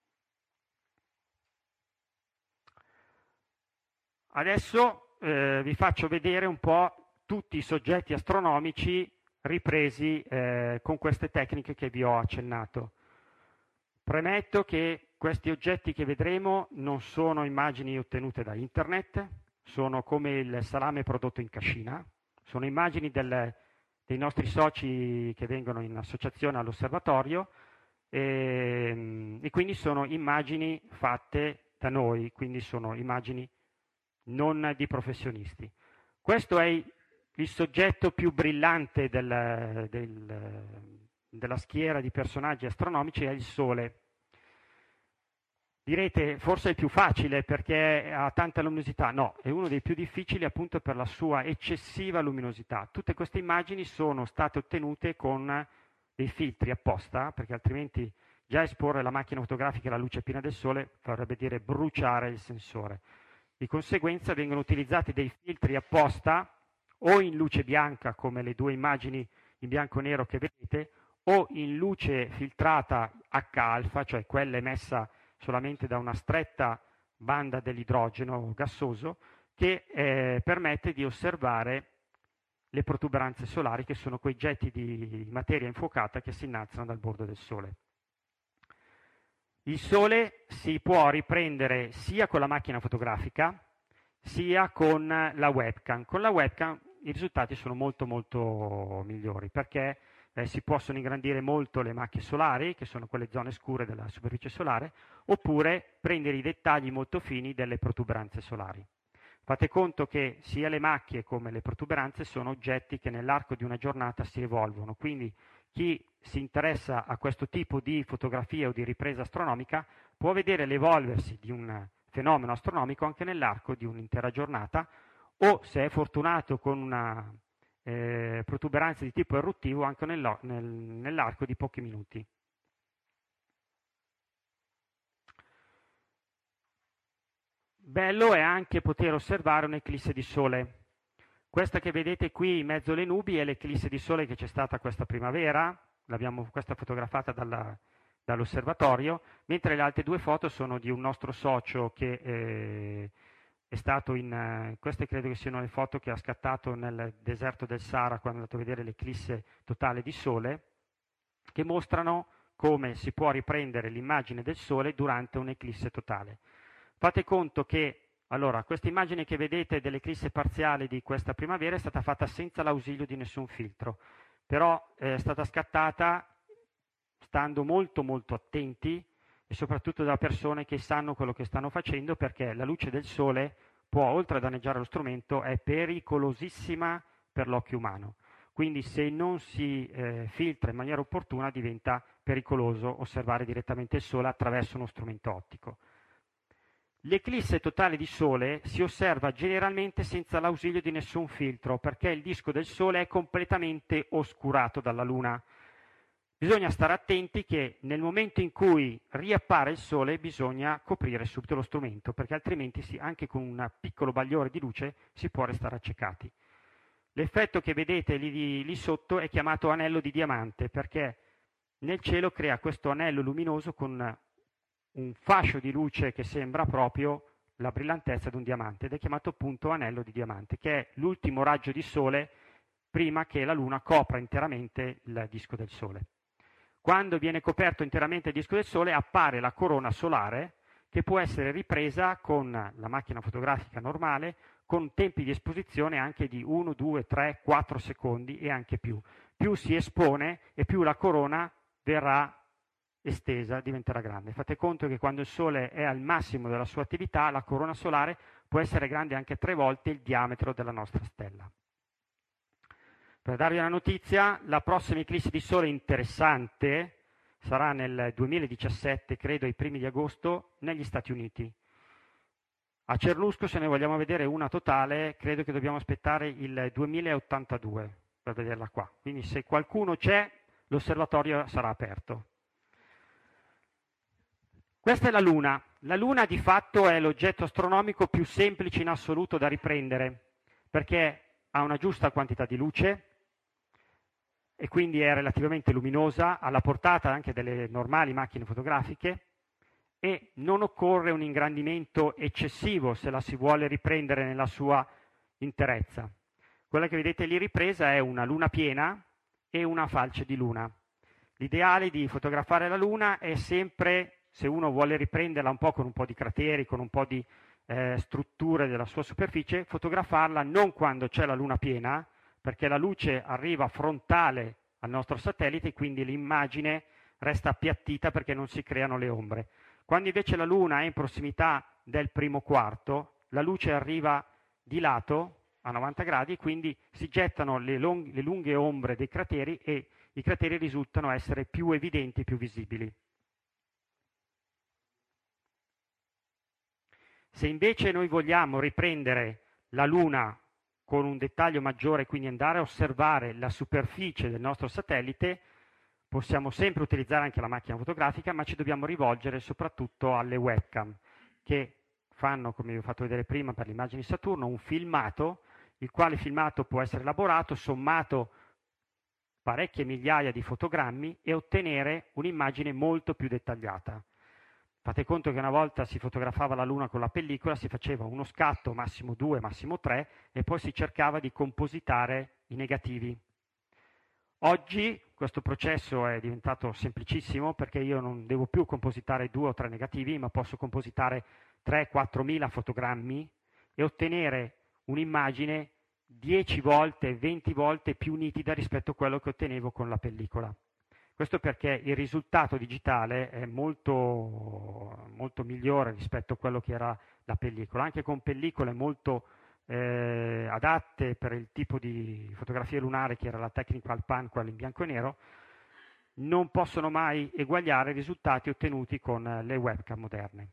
Adesso eh, vi faccio vedere un po' tutti i soggetti astronomici ripresi eh, con queste tecniche che vi ho accennato. Premetto che questi oggetti che vedremo non sono immagini ottenute da internet, sono come il salame prodotto in cascina, sono immagini del, dei nostri soci che vengono in associazione all'osservatorio e, e quindi sono immagini fatte da noi, quindi sono immagini non di professionisti. Questo è il soggetto più brillante del, del, della schiera di personaggi astronomici, è il Sole. Direte, forse è il più facile perché ha tanta luminosità. No, è uno dei più difficili appunto per la sua eccessiva luminosità. Tutte queste immagini sono state ottenute con dei filtri apposta, perché altrimenti già esporre la macchina fotografica alla luce piena del Sole vorrebbe dire bruciare il sensore. Di conseguenza vengono utilizzati dei filtri apposta o in luce bianca come le due immagini in bianco e nero che vedete o in luce filtrata H alfa, cioè quella emessa solamente da una stretta banda dell'idrogeno gassoso che eh, permette di osservare le protuberanze solari, che sono quei getti di materia infuocata che si innalzano dal bordo del Sole. Il Sole si può riprendere sia con la macchina fotografica sia con la webcam. Con la webcam i risultati sono molto molto migliori, perché eh, si possono ingrandire molto le macchie solari, che sono quelle zone scure della superficie solare, oppure prendere i dettagli molto fini delle protuberanze solari. Fate conto che sia le macchie come le protuberanze sono oggetti che nell'arco di una giornata si evolvono, quindi chi si interessa a questo tipo di fotografia o di ripresa astronomica può vedere l'evolversi di un fenomeno astronomico anche nell'arco di un'intera giornata, o se è fortunato con una eh, protuberanza di tipo eruttivo anche nel, nel, nell'arco di pochi minuti. Bello è anche poter osservare un'eclisse di Sole. Questa che vedete qui in mezzo alle nubi è l'eclisse di Sole che c'è stata questa primavera, l'abbiamo questa fotografata dalla, dall'osservatorio, mentre le altre due foto sono di un nostro socio che eh, è stato in... Eh, queste credo che siano le foto che ha scattato nel deserto del Sahara quando è andato a vedere l'eclisse totale di Sole, che mostrano come si può riprendere l'immagine del Sole durante un'eclisse totale. Fate conto che, allora, questa immagine che vedete dell'eclisse parziale di questa primavera è stata fatta senza l'ausilio di nessun filtro, però è stata scattata stando molto molto attenti e soprattutto da persone che sanno quello che stanno facendo, perché la luce del Sole può, oltre a danneggiare lo strumento, è pericolosissima per l'occhio umano. Quindi se non si eh, filtra in maniera opportuna diventa pericoloso osservare direttamente il Sole attraverso uno strumento ottico. L'eclisse totale di Sole si osserva generalmente senza l'ausilio di nessun filtro, perché il disco del Sole è completamente oscurato dalla Luna. Bisogna stare attenti che nel momento in cui riappare il Sole bisogna coprire subito lo strumento, perché altrimenti si, anche con un piccolo bagliore di luce si può restare accecati. L'effetto che vedete lì, lì sotto è chiamato anello di diamante, perché nel cielo crea questo anello luminoso con un fascio di luce che sembra proprio la brillantezza di un diamante, ed è chiamato appunto anello di diamante, che è l'ultimo raggio di Sole prima che la Luna copra interamente il disco del Sole. Quando viene coperto interamente il disco del Sole appare la corona solare, che può essere ripresa con la macchina fotografica normale, con tempi di esposizione anche di uno, due, tre, quattro secondi e anche più. Più si espone e più la corona verrà estesa, diventerà grande. Fate conto che quando il Sole è al massimo della sua attività, la corona solare può essere grande anche tre volte il diametro della nostra stella. Per darvi una notizia, la prossima eclisse di Sole interessante sarà nel duemiladiciassette, credo ai primi di agosto, negli Stati Uniti. A Cernusco, se ne vogliamo vedere una totale, credo che dobbiamo aspettare il duemilaottantadue per vederla qua. Quindi se qualcuno c'è, l'osservatorio sarà aperto. Questa è la Luna. La Luna di fatto è l'oggetto astronomico più semplice in assoluto da riprendere, perché ha una giusta quantità di luce e quindi è relativamente luminosa, alla portata anche delle normali macchine fotografiche, e non occorre un ingrandimento eccessivo se la si vuole riprendere nella sua interezza. Quella che vedete lì ripresa è una luna piena e una falce di luna. L'ideale di fotografare la Luna è sempre, se uno vuole riprenderla un po' con un po' di crateri, con un po' di eh, strutture della sua superficie, fotografarla non quando c'è la Luna piena, perché la luce arriva frontale al nostro satellite e quindi l'immagine resta appiattita perché non si creano le ombre. Quando invece la Luna è in prossimità del primo quarto, la luce arriva di lato a novanta gradi e quindi si gettano le, long- le lunghe ombre dei crateri e i crateri risultano essere più evidenti e più visibili. Se invece noi vogliamo riprendere la Luna con un dettaglio maggiore, quindi andare a osservare la superficie del nostro satellite, possiamo sempre utilizzare anche la macchina fotografica, ma ci dobbiamo rivolgere soprattutto alle webcam, che fanno, come vi ho fatto vedere prima per le immagini di Saturno, un filmato, il quale filmato può essere elaborato, sommato parecchie migliaia di fotogrammi e ottenere un'immagine molto più dettagliata. Fate conto che una volta si fotografava la Luna con la pellicola, si faceva uno scatto, massimo due, massimo tre, e poi si cercava di compositare i negativi. Oggi questo processo è diventato semplicissimo perché io non devo più compositare due o tre negativi, ma posso compositare tre quattro mila fotogrammi e ottenere un'immagine dieci volte, venti volte più nitida rispetto a quello che ottenevo con la pellicola. Questo perché il risultato digitale è molto, molto migliore rispetto a quello che era la pellicola, anche con pellicole molto eh, adatte per il tipo di fotografia lunare che era la Technical Pan, quella in bianco e nero, non possono mai eguagliare i risultati ottenuti con le webcam moderne.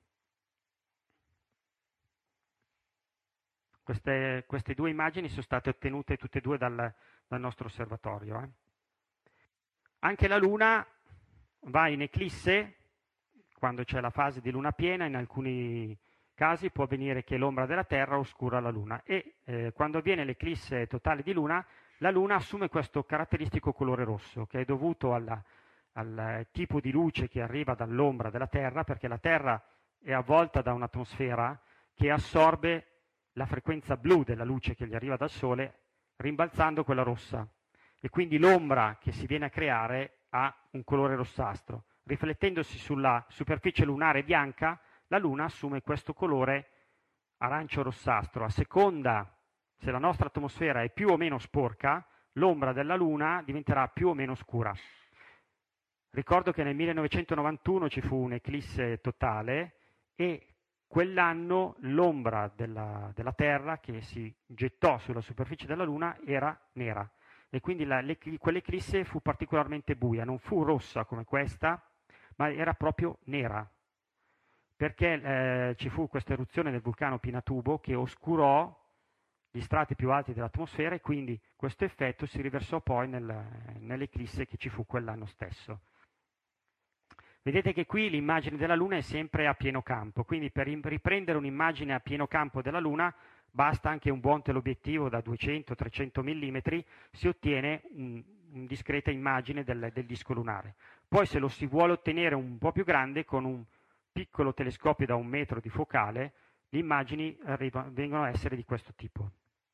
Queste, queste due immagini sono state ottenute tutte e due dal, dal nostro osservatorio. Eh. Anche la Luna va in eclisse quando c'è la fase di luna piena, in alcuni casi può avvenire che l'ombra della Terra oscura la Luna e eh, quando avviene l'eclisse totale di Luna, la Luna assume questo caratteristico colore rosso che è dovuto alla, al tipo di luce che arriva dall'ombra della Terra, perché la Terra è avvolta da un'atmosfera che assorbe la frequenza blu della luce che gli arriva dal Sole, rimbalzando quella rossa. E quindi l'ombra che si viene a creare ha un colore rossastro. Riflettendosi sulla superficie lunare bianca, la Luna assume questo colore arancio-rossastro. A seconda se la nostra atmosfera è più o meno sporca, l'ombra della Luna diventerà più o meno scura. Ricordo che nel millenovecentonovantuno ci fu un'eclisse totale e quell'anno l'ombra della, della Terra che si gettò sulla superficie della Luna era nera. E quindi la, quell'eclisse fu particolarmente buia, non fu rossa come questa, ma era proprio nera, perché eh, ci fu questa eruzione del vulcano Pinatubo che oscurò gli strati più alti dell'atmosfera e quindi questo effetto si riversò poi nel, nell'eclisse che ci fu quell'anno stesso. Vedete che qui l'immagine della Luna è sempre a pieno campo, quindi per riprendere un'immagine a pieno campo della Luna basta anche un buon teleobiettivo da duecento trecento millimetri, si ottiene un, una discreta immagine del, del disco lunare. Poi se lo si vuole ottenere un po' più grande, con un piccolo telescopio da un metro di focale, le immagini arrivano, vengono a essere di questo tipo.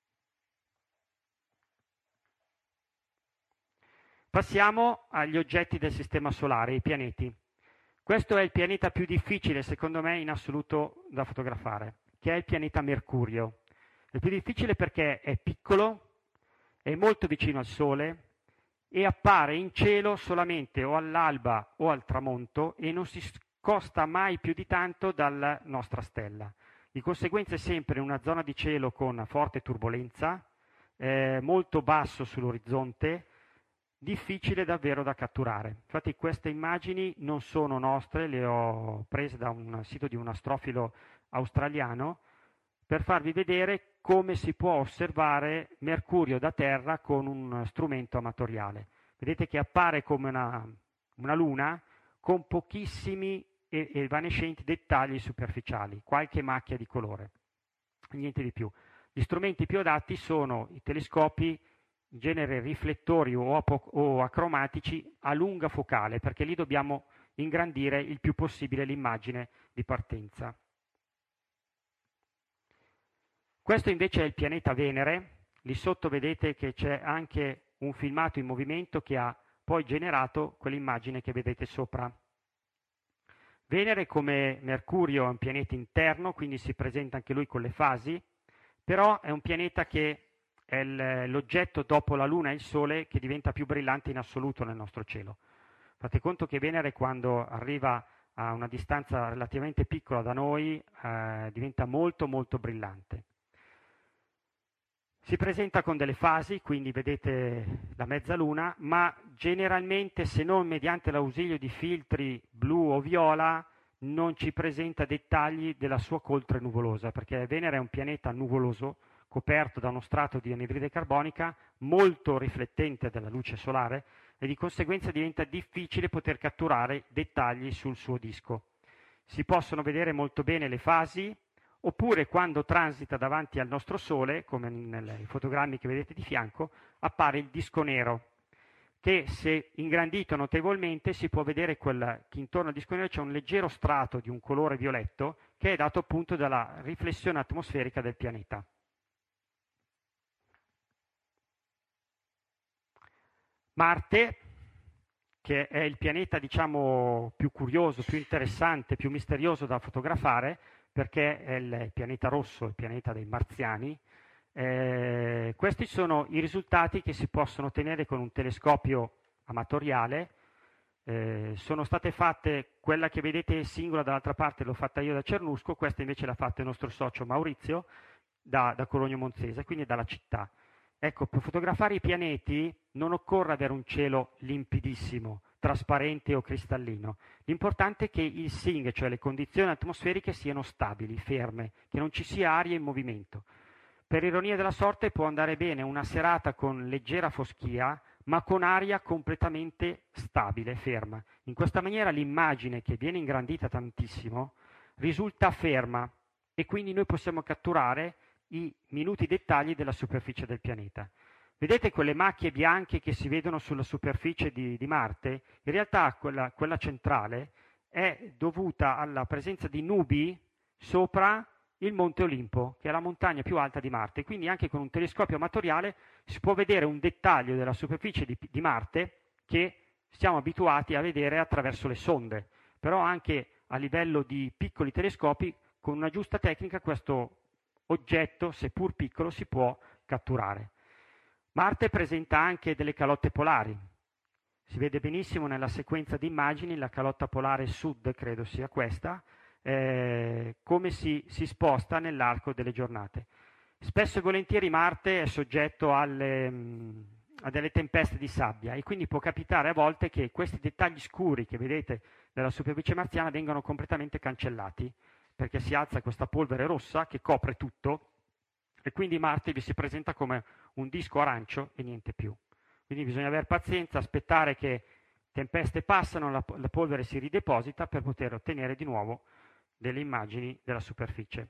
Passiamo agli oggetti del Sistema Solare, i pianeti. Questo è il pianeta più difficile, secondo me, in assoluto da fotografare, che è il pianeta Mercurio. È più difficile perché è piccolo, è molto vicino al Sole e appare in cielo solamente o all'alba o al tramonto e non si sposta mai più di tanto dalla nostra stella. Di conseguenza è sempre in una zona di cielo con forte turbolenza, eh, molto basso sull'orizzonte, difficile davvero da catturare. Infatti queste immagini non sono nostre, le ho prese da un sito di un astrofilo australiano per farvi vedere come si può osservare Mercurio da Terra con un strumento amatoriale. Vedete che appare come una, una luna con pochissimi e evanescenti dettagli superficiali, qualche macchia di colore, niente di più. Gli strumenti più adatti sono i telescopi in genere riflettori o, apo- o acromatici a lunga focale, perché lì dobbiamo ingrandire il più possibile l'immagine di partenza. Questo invece è il pianeta Venere, lì sotto vedete che c'è anche un filmato in movimento che ha poi generato quell'immagine che vedete sopra. Venere, come Mercurio, è un pianeta interno, quindi si presenta anche lui con le fasi, però è un pianeta che è l'oggetto dopo la Luna e il Sole che diventa più brillante in assoluto nel nostro cielo. Fate conto che Venere, quando arriva a una distanza relativamente piccola da noi, eh, diventa molto molto brillante. Si presenta con delle fasi, quindi vedete la mezzaluna, ma generalmente, se non mediante l'ausilio di filtri blu o viola, non ci presenta dettagli della sua coltre nuvolosa, perché Venere è un pianeta nuvoloso, coperto da uno strato di anidride carbonica molto riflettente dalla luce solare e di conseguenza diventa difficile poter catturare dettagli sul suo disco. Si possono vedere molto bene le fasi, oppure quando transita davanti al nostro Sole, come nei fotogrammi che vedete di fianco, appare il disco nero. che se ingrandito notevolmente si può vedere quella, che intorno al disco nero c'è un leggero strato di un colore violetto che è dato appunto dalla riflessione atmosferica del pianeta. Marte, che è il pianeta diciamo più curioso, più interessante, più misterioso da fotografare, perché è il pianeta rosso, il pianeta dei marziani. Eh, questi sono i risultati che si possono ottenere con un telescopio amatoriale. Eh, sono state fatte, quella che vedete singola dall'altra parte l'ho fatta io da Cernusco, questa invece l'ha fatta il nostro socio Maurizio da, da Cologno Monzese, quindi dalla città. Ecco, per fotografare i pianeti non occorre avere un cielo limpidissimo, trasparente o cristallino. L'importante è che il S I N G, cioè le condizioni atmosferiche, siano stabili, ferme, che non ci sia aria in movimento. Per ironia della sorte può andare bene una serata con leggera foschia, ma con aria completamente stabile, ferma. In questa maniera l'immagine, che viene ingrandita tantissimo, risulta ferma e quindi noi possiamo catturare i minuti dettagli della superficie del pianeta. Vedete quelle macchie bianche che si vedono sulla superficie di, di Marte? In realtà quella, quella centrale è dovuta alla presenza di nubi sopra il Monte Olimpo, che è la montagna più alta di Marte. Quindi anche con un telescopio amatoriale si può vedere un dettaglio della superficie di, di Marte che siamo abituati a vedere attraverso le sonde. Però anche a livello di piccoli telescopi, con una giusta tecnica, questo oggetto, seppur piccolo, si può catturare. Marte presenta anche delle calotte polari. Si vede benissimo nella sequenza di immagini la calotta polare sud, credo sia questa, eh, come si, si sposta nell'arco delle giornate. Spesso e volentieri Marte è soggetto alle, mh, a delle tempeste di sabbia e quindi può capitare a volte che questi dettagli scuri che vedete nella superficie marziana vengano completamente cancellati, perché si alza questa polvere rossa che copre tutto e quindi Marte vi si presenta come un disco arancio e niente più. Quindi bisogna avere pazienza, aspettare che tempeste passano, la, la polvere si rideposita per poter ottenere di nuovo delle immagini della superficie.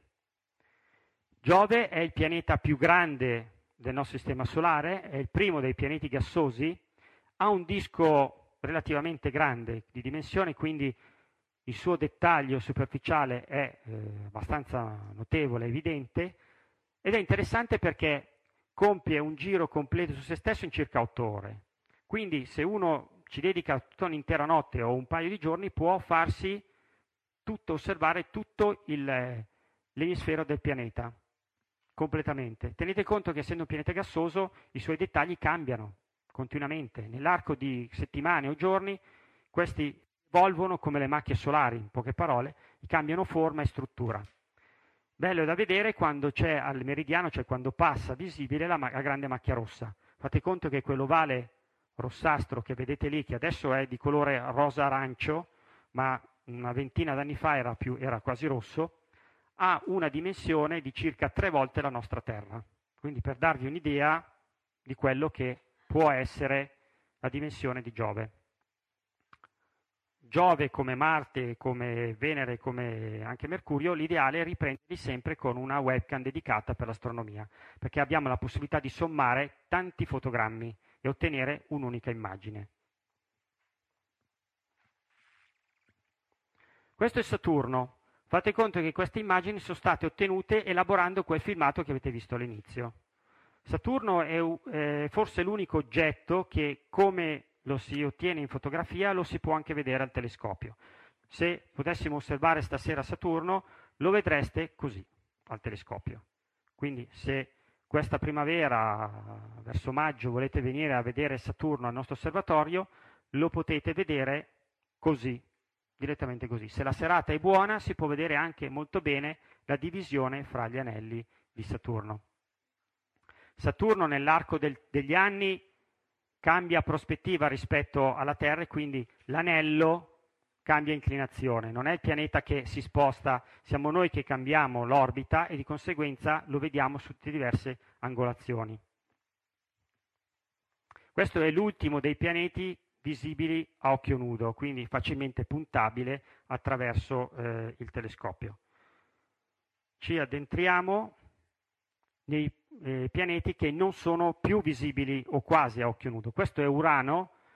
Giove è il pianeta più grande del nostro sistema solare, è il primo dei pianeti gassosi, ha un disco relativamente grande di dimensioni, quindi il suo dettaglio superficiale è eh, abbastanza notevole, evidente, ed è interessante perché compie un giro completo su se stesso in circa otto ore. Quindi se uno ci dedica tutta un'intera notte o un paio di giorni può farsi tutto, osservare tutto il, l'emisfero del pianeta completamente. Tenete conto che essendo un pianeta gassoso i suoi dettagli cambiano continuamente. Nell'arco di settimane o giorni questi evolvono come le macchie solari, in poche parole, cambiano forma e struttura. Bello da vedere quando c'è al meridiano, cioè quando passa visibile la, la grande macchia rossa. Fate conto che quell'ovale rossastro che vedete lì, che adesso è di colore rosa-arancio, ma una ventina d'anni fa era, più, era quasi rosso, ha una dimensione di circa tre volte la nostra Terra. Quindi per darvi un'idea di quello che può essere la dimensione di Giove. Giove, come Marte, come Venere, come anche Mercurio, l'ideale è riprenderli sempre con una webcam dedicata per l'astronomia, perché abbiamo la possibilità di sommare tanti fotogrammi e ottenere un'unica immagine. Questo è Saturno. Fate conto che queste immagini sono state ottenute elaborando quel filmato che avete visto all'inizio. Saturno è eh, forse l'unico oggetto che, come lo si ottiene in fotografia, lo si può anche vedere al telescopio. Se potessimo osservare stasera Saturno, lo vedreste così, al telescopio. Quindi se questa primavera, verso maggio, volete venire a vedere Saturno al nostro osservatorio, lo potete vedere così, direttamente così. Se la serata è buona, si può vedere anche molto bene la divisione fra gli anelli di Saturno. Saturno nell'arco del, degli anni cambia prospettiva rispetto alla Terra e quindi l'anello cambia inclinazione. Non è il pianeta che si sposta, siamo noi che cambiamo l'orbita e di conseguenza lo vediamo su tutte diverse angolazioni. Questo è l'ultimo dei pianeti visibili a occhio nudo, quindi facilmente puntabile attraverso eh, il telescopio. Ci addentriamo nei eh, pianeti che non sono più visibili o quasi a occhio nudo. Questo è Urano,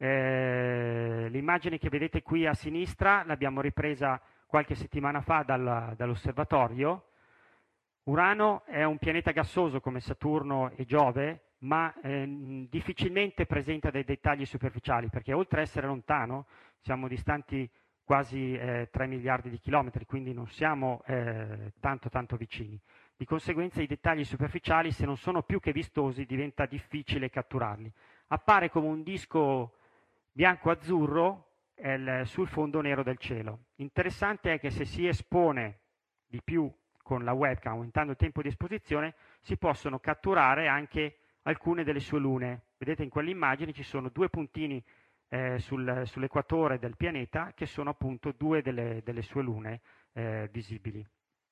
Eh, l'immagine che vedete qui a sinistra l'abbiamo ripresa qualche settimana fa dal, dall'osservatorio. Urano è un pianeta gassoso come Saturno e Giove, ma eh, difficilmente presenta dei dettagli superficiali, perché oltre a essere lontano, siamo distanti quasi eh, tre miliardi di chilometri, quindi non siamo eh, tanto tanto vicini. Di conseguenza i dettagli superficiali, se non sono più che vistosi, diventa difficile catturarli. Appare come un disco bianco-azzurro eh, sul fondo nero del cielo. Interessante è che se si espone di più con la webcam, aumentando il tempo di esposizione, si possono catturare anche alcune delle sue lune. Vedete in quell'immagine ci sono due puntini eh, sul, sull'equatore del pianeta che sono appunto due delle, delle sue lune eh, visibili.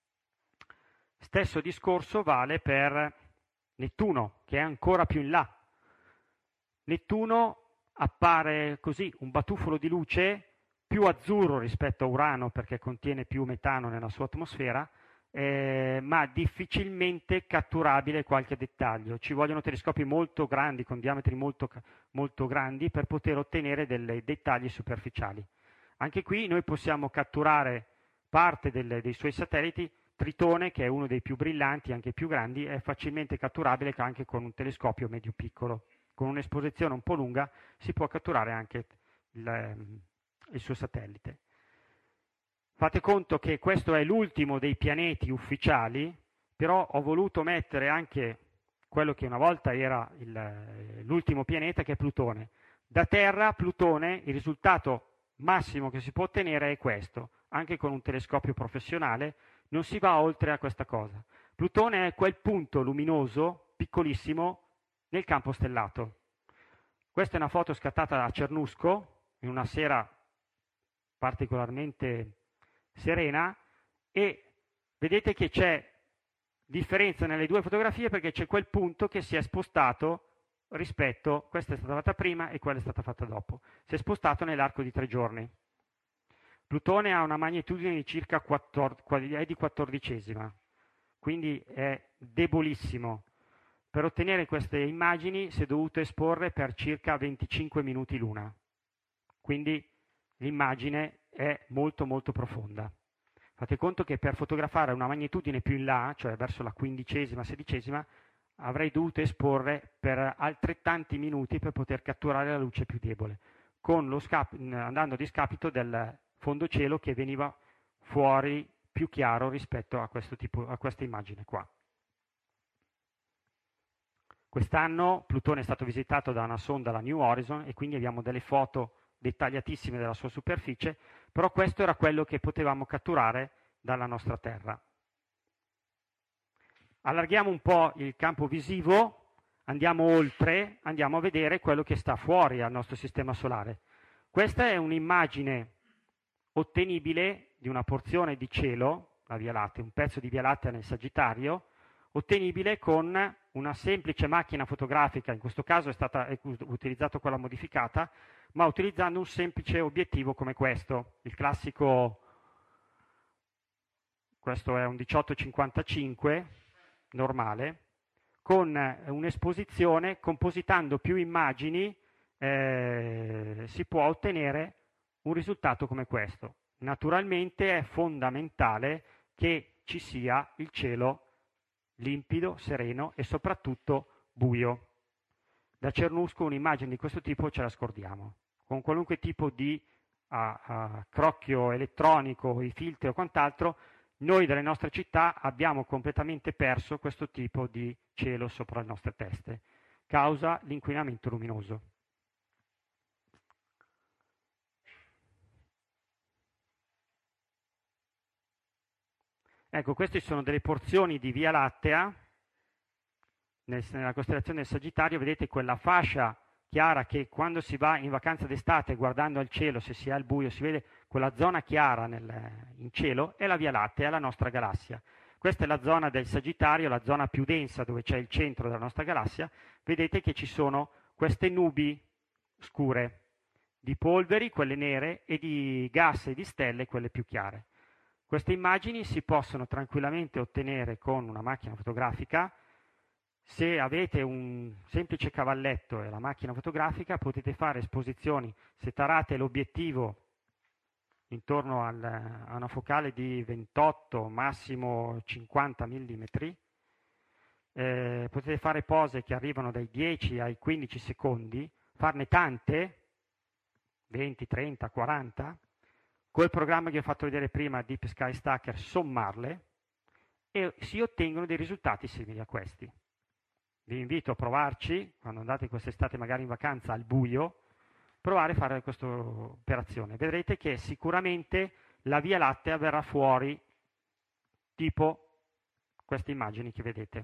Stesso discorso vale per Nettuno, che è ancora più in là. Nettuno appare così, un batuffolo di luce più azzurro rispetto a Urano perché contiene più metano nella sua atmosfera, eh, ma difficilmente catturabile qualche dettaglio. Ci vogliono telescopi molto grandi, con diametri molto, molto grandi, per poter ottenere dei dettagli superficiali. Anche qui noi possiamo catturare parte delle, dei suoi satelliti. Tritone, che è uno dei più brillanti, anche più grandi, è facilmente catturabile anche con un telescopio medio-piccolo. Con un'esposizione un po' lunga si può catturare anche il, il suo satellite. Fate conto che questo è l'ultimo dei pianeti ufficiali, però ho voluto mettere anche quello che una volta era il, l'ultimo pianeta, che è Plutone. Da Terra, Plutone, il risultato massimo che si può ottenere è questo, anche con un telescopio professionale. Non si va oltre a questa cosa. Plutone è quel punto luminoso, piccolissimo, nel campo stellato. Questa è una foto scattata a Cernusco, in una sera particolarmente serena, e vedete che c'è differenza nelle due fotografie perché c'è quel punto che si è spostato rispetto, questa è stata fatta prima e quella è stata fatta dopo, si è spostato nell'arco di tre giorni. Plutone ha una magnitudine di circa quattordici, è di quattordicesima, quindi è debolissimo. Per ottenere queste immagini si è dovuto esporre per circa venticinque minuti l'una, quindi l'immagine è molto molto profonda. Fate conto che per fotografare una magnitudine più in là, cioè verso la quindicesima, sedicesima, avrei dovuto esporre per altrettanti minuti per poter catturare la luce più debole, con lo scap- andando a discapito del fondo cielo che veniva fuori più chiaro rispetto a questo tipo, a questa immagine qua. Quest'anno Plutone è stato visitato da una sonda, la New Horizon, e quindi abbiamo delle foto dettagliatissime della sua superficie, però questo era quello che potevamo catturare dalla nostra Terra. Allarghiamo un po' il campo visivo, andiamo oltre, andiamo a vedere quello che sta fuori al nostro sistema solare. Questa è un'immagine ottenibile di una porzione di cielo, la Via Lattea, un pezzo di Via Lattea nel Sagittario, ottenibile con una semplice macchina fotografica, in questo caso è stata è utilizzato quella modificata, ma utilizzando un semplice obiettivo come questo, il classico, questo è un diciotto cinquantacinque normale, con un'esposizione, compositando più immagini, eh, si può ottenere un risultato come questo. Naturalmente è fondamentale che ci sia il cielo limpido, sereno e soprattutto buio. Da Cernusco un'immagine di questo tipo ce la scordiamo. Con qualunque tipo di a, a, crocchio elettronico, i filtri o quant'altro, noi dalle nostre città abbiamo completamente perso questo tipo di cielo sopra le nostre teste, causa l'inquinamento luminoso. Ecco, queste sono delle porzioni di Via Lattea nella costellazione del Sagittario. Vedete quella fascia chiara che quando si va in vacanza d'estate guardando al cielo, se si ha il buio, si vede quella zona chiara nel, in cielo, è la Via Lattea, è la nostra galassia. Questa è la zona del Sagittario, la zona più densa dove c'è il centro della nostra galassia. Vedete che ci sono queste nubi scure di polveri, quelle nere, e di gas e di stelle, quelle più chiare. Queste immagini si possono tranquillamente ottenere con una macchina fotografica Se avete un semplice cavalletto e la macchina fotografica, potete fare esposizioni, se tarate l'obiettivo intorno al, a una focale di ventotto, massimo cinquanta millimetri, eh, potete fare pose che arrivano dai dieci ai quindici secondi, farne tante, venti, trenta, quaranta, col programma che ho fatto vedere prima, Deep Sky Stacker, sommarle, e si ottengono dei risultati simili a questi. Vi invito a provarci, quando andate quest'estate magari in vacanza al buio, provare a fare questa operazione. Vedrete che sicuramente la Via Lattea verrà fuori tipo queste immagini che vedete.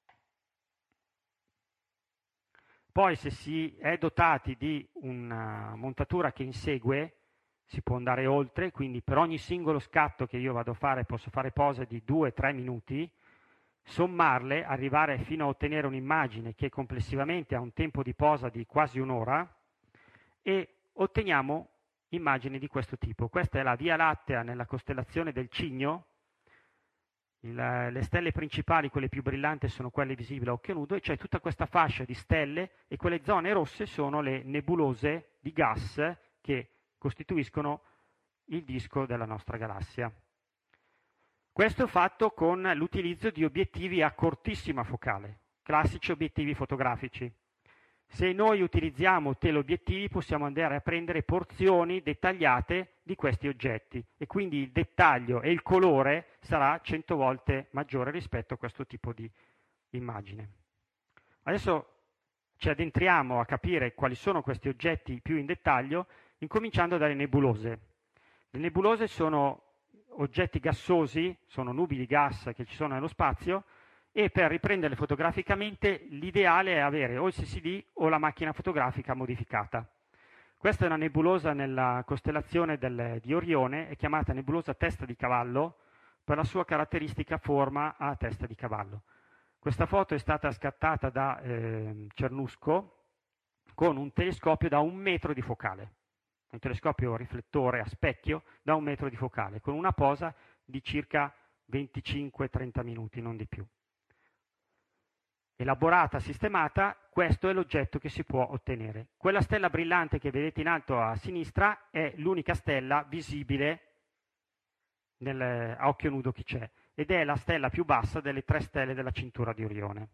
Poi se si è dotati di una montatura che insegue, si può andare oltre, quindi per ogni singolo scatto che io vado a fare posso fare pose di due tre minuti, sommarle, arrivare fino a ottenere un'immagine che complessivamente ha un tempo di posa di quasi un'ora e otteniamo immagini di questo tipo. Questa è la Via Lattea nella costellazione del Cigno. Il, le stelle principali, quelle più brillanti, sono quelle visibili a occhio nudo e c'è tutta questa fascia di stelle e quelle zone rosse sono le nebulose di gas che costituiscono il disco della nostra galassia. Questo è fatto con l'utilizzo di obiettivi a cortissima focale, classici obiettivi fotografici. Se noi utilizziamo teleobiettivi possiamo andare a prendere porzioni dettagliate di questi oggetti e quindi il dettaglio e il colore sarà cento volte maggiore rispetto a questo tipo di immagine. Adesso ci addentriamo a capire quali sono questi oggetti più in dettaglio, incominciando dalle nebulose. Le nebulose sono oggetti gassosi, sono nubi di gas che ci sono nello spazio, e per riprenderle fotograficamente l'ideale è avere o il C C D o la macchina fotografica modificata. Questa è una nebulosa nella costellazione del, di Orione, è chiamata nebulosa testa di cavallo per la sua caratteristica forma a testa di cavallo. Questa foto è stata scattata da eh, Cernusco con un telescopio da un metro di focale, un telescopio riflettore a specchio da un metro di focale, con una posa di circa venticinque trenta minuti, non di più. Elaborata, sistemata, questo è l'oggetto che si può ottenere. Quella stella brillante che vedete in alto a sinistra è l'unica stella visibile nel, a occhio nudo che c'è ed è la stella più bassa delle tre stelle della cintura di Orione.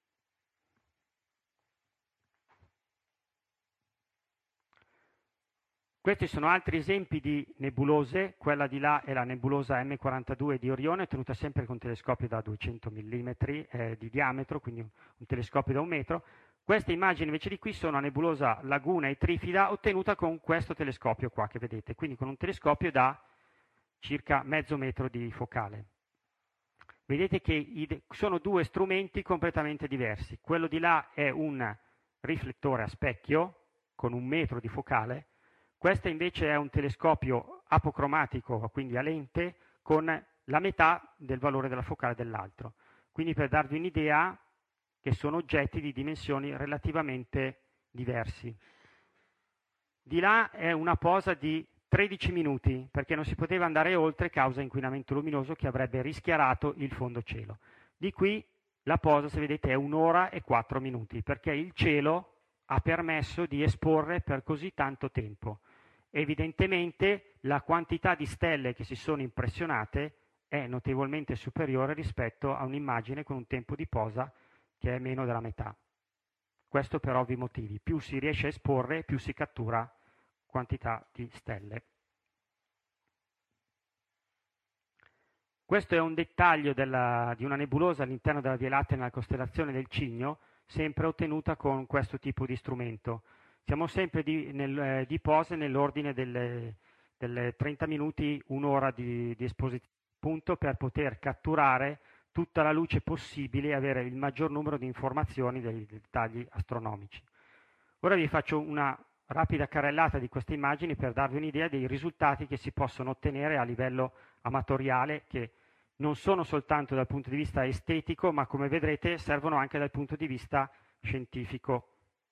Questi sono altri esempi di nebulose, quella di là è la nebulosa M quarantadue di Orione, tenuta sempre con telescopio da duecento millimetri eh, di diametro, quindi un, un telescopio da un metro. Queste immagini invece di qui sono la nebulosa Laguna e Trifida ottenuta con questo telescopio qua che vedete, quindi con un telescopio da circa mezzo metro di focale. Vedete che i, sono due strumenti completamente diversi. Quello di là è un riflettore a specchio con un metro di focale. Questo invece è un telescopio apocromatico, quindi a lente, con la metà del valore della focale dell'altro. Quindi per darvi un'idea che sono oggetti di dimensioni relativamente diversi. Di là è una posa di tredici minuti, perché non si poteva andare oltre causa inquinamento luminoso che avrebbe rischiarato il fondo cielo. Di qui la posa, se vedete, è un'ora e quattro minuti, perché il cielo ha permesso di esporre per così tanto tempo. Evidentemente la quantità di stelle che si sono impressionate è notevolmente superiore rispetto a un'immagine con un tempo di posa che è meno della metà. Questo per ovvi motivi. Più si riesce a esporre, più si cattura quantità di stelle. Questo è un dettaglio della, di una nebulosa all'interno della Via Lattea nella costellazione del Cigno, sempre ottenuta con questo tipo di strumento. Siamo sempre di, nel, eh, di pose nell'ordine delle, delle trenta minuti, un'ora di, di esposizione, appunto per poter catturare tutta la luce possibile e avere il maggior numero di informazioni dei dettagli astronomici. Ora vi faccio una rapida carrellata di queste immagini per darvi un'idea dei risultati che si possono ottenere a livello amatoriale, che non sono soltanto dal punto di vista estetico, ma come vedrete servono anche dal punto di vista scientifico.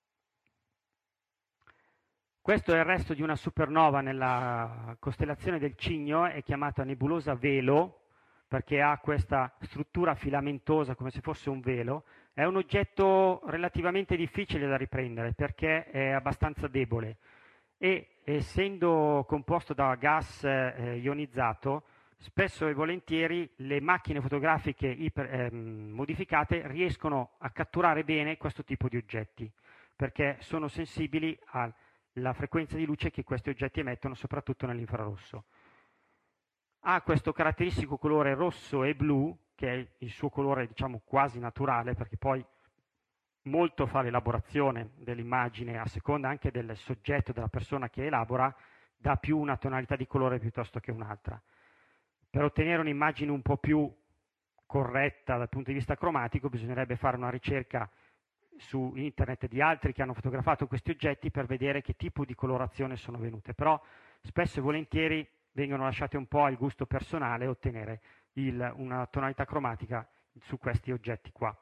Questo è il resto di una supernova nella costellazione del Cigno, è chiamata nebulosa Velo, perché ha questa struttura filamentosa come se fosse un velo. È un oggetto relativamente difficile da riprendere perché è abbastanza debole e, essendo composto da gas eh, ionizzato, spesso e volentieri le macchine fotografiche iper, ehm, modificate riescono a catturare bene questo tipo di oggetti, perché sono sensibili alla frequenza di luce che questi oggetti emettono, soprattutto nell'infrarosso. Ha questo caratteristico colore rosso e blu, che è il suo colore, diciamo, quasi naturale, perché poi molto fa l'elaborazione dell'immagine, a seconda anche del soggetto, della persona che elabora, dà più una tonalità di colore piuttosto che un'altra. Per ottenere un'immagine un po' più corretta dal punto di vista cromatico bisognerebbe fare una ricerca su internet di altri che hanno fotografato questi oggetti per vedere che tipo di colorazione sono venute, però spesso e volentieri vengono lasciate un po' al gusto personale ottenere il, una tonalità cromatica su questi oggetti qua.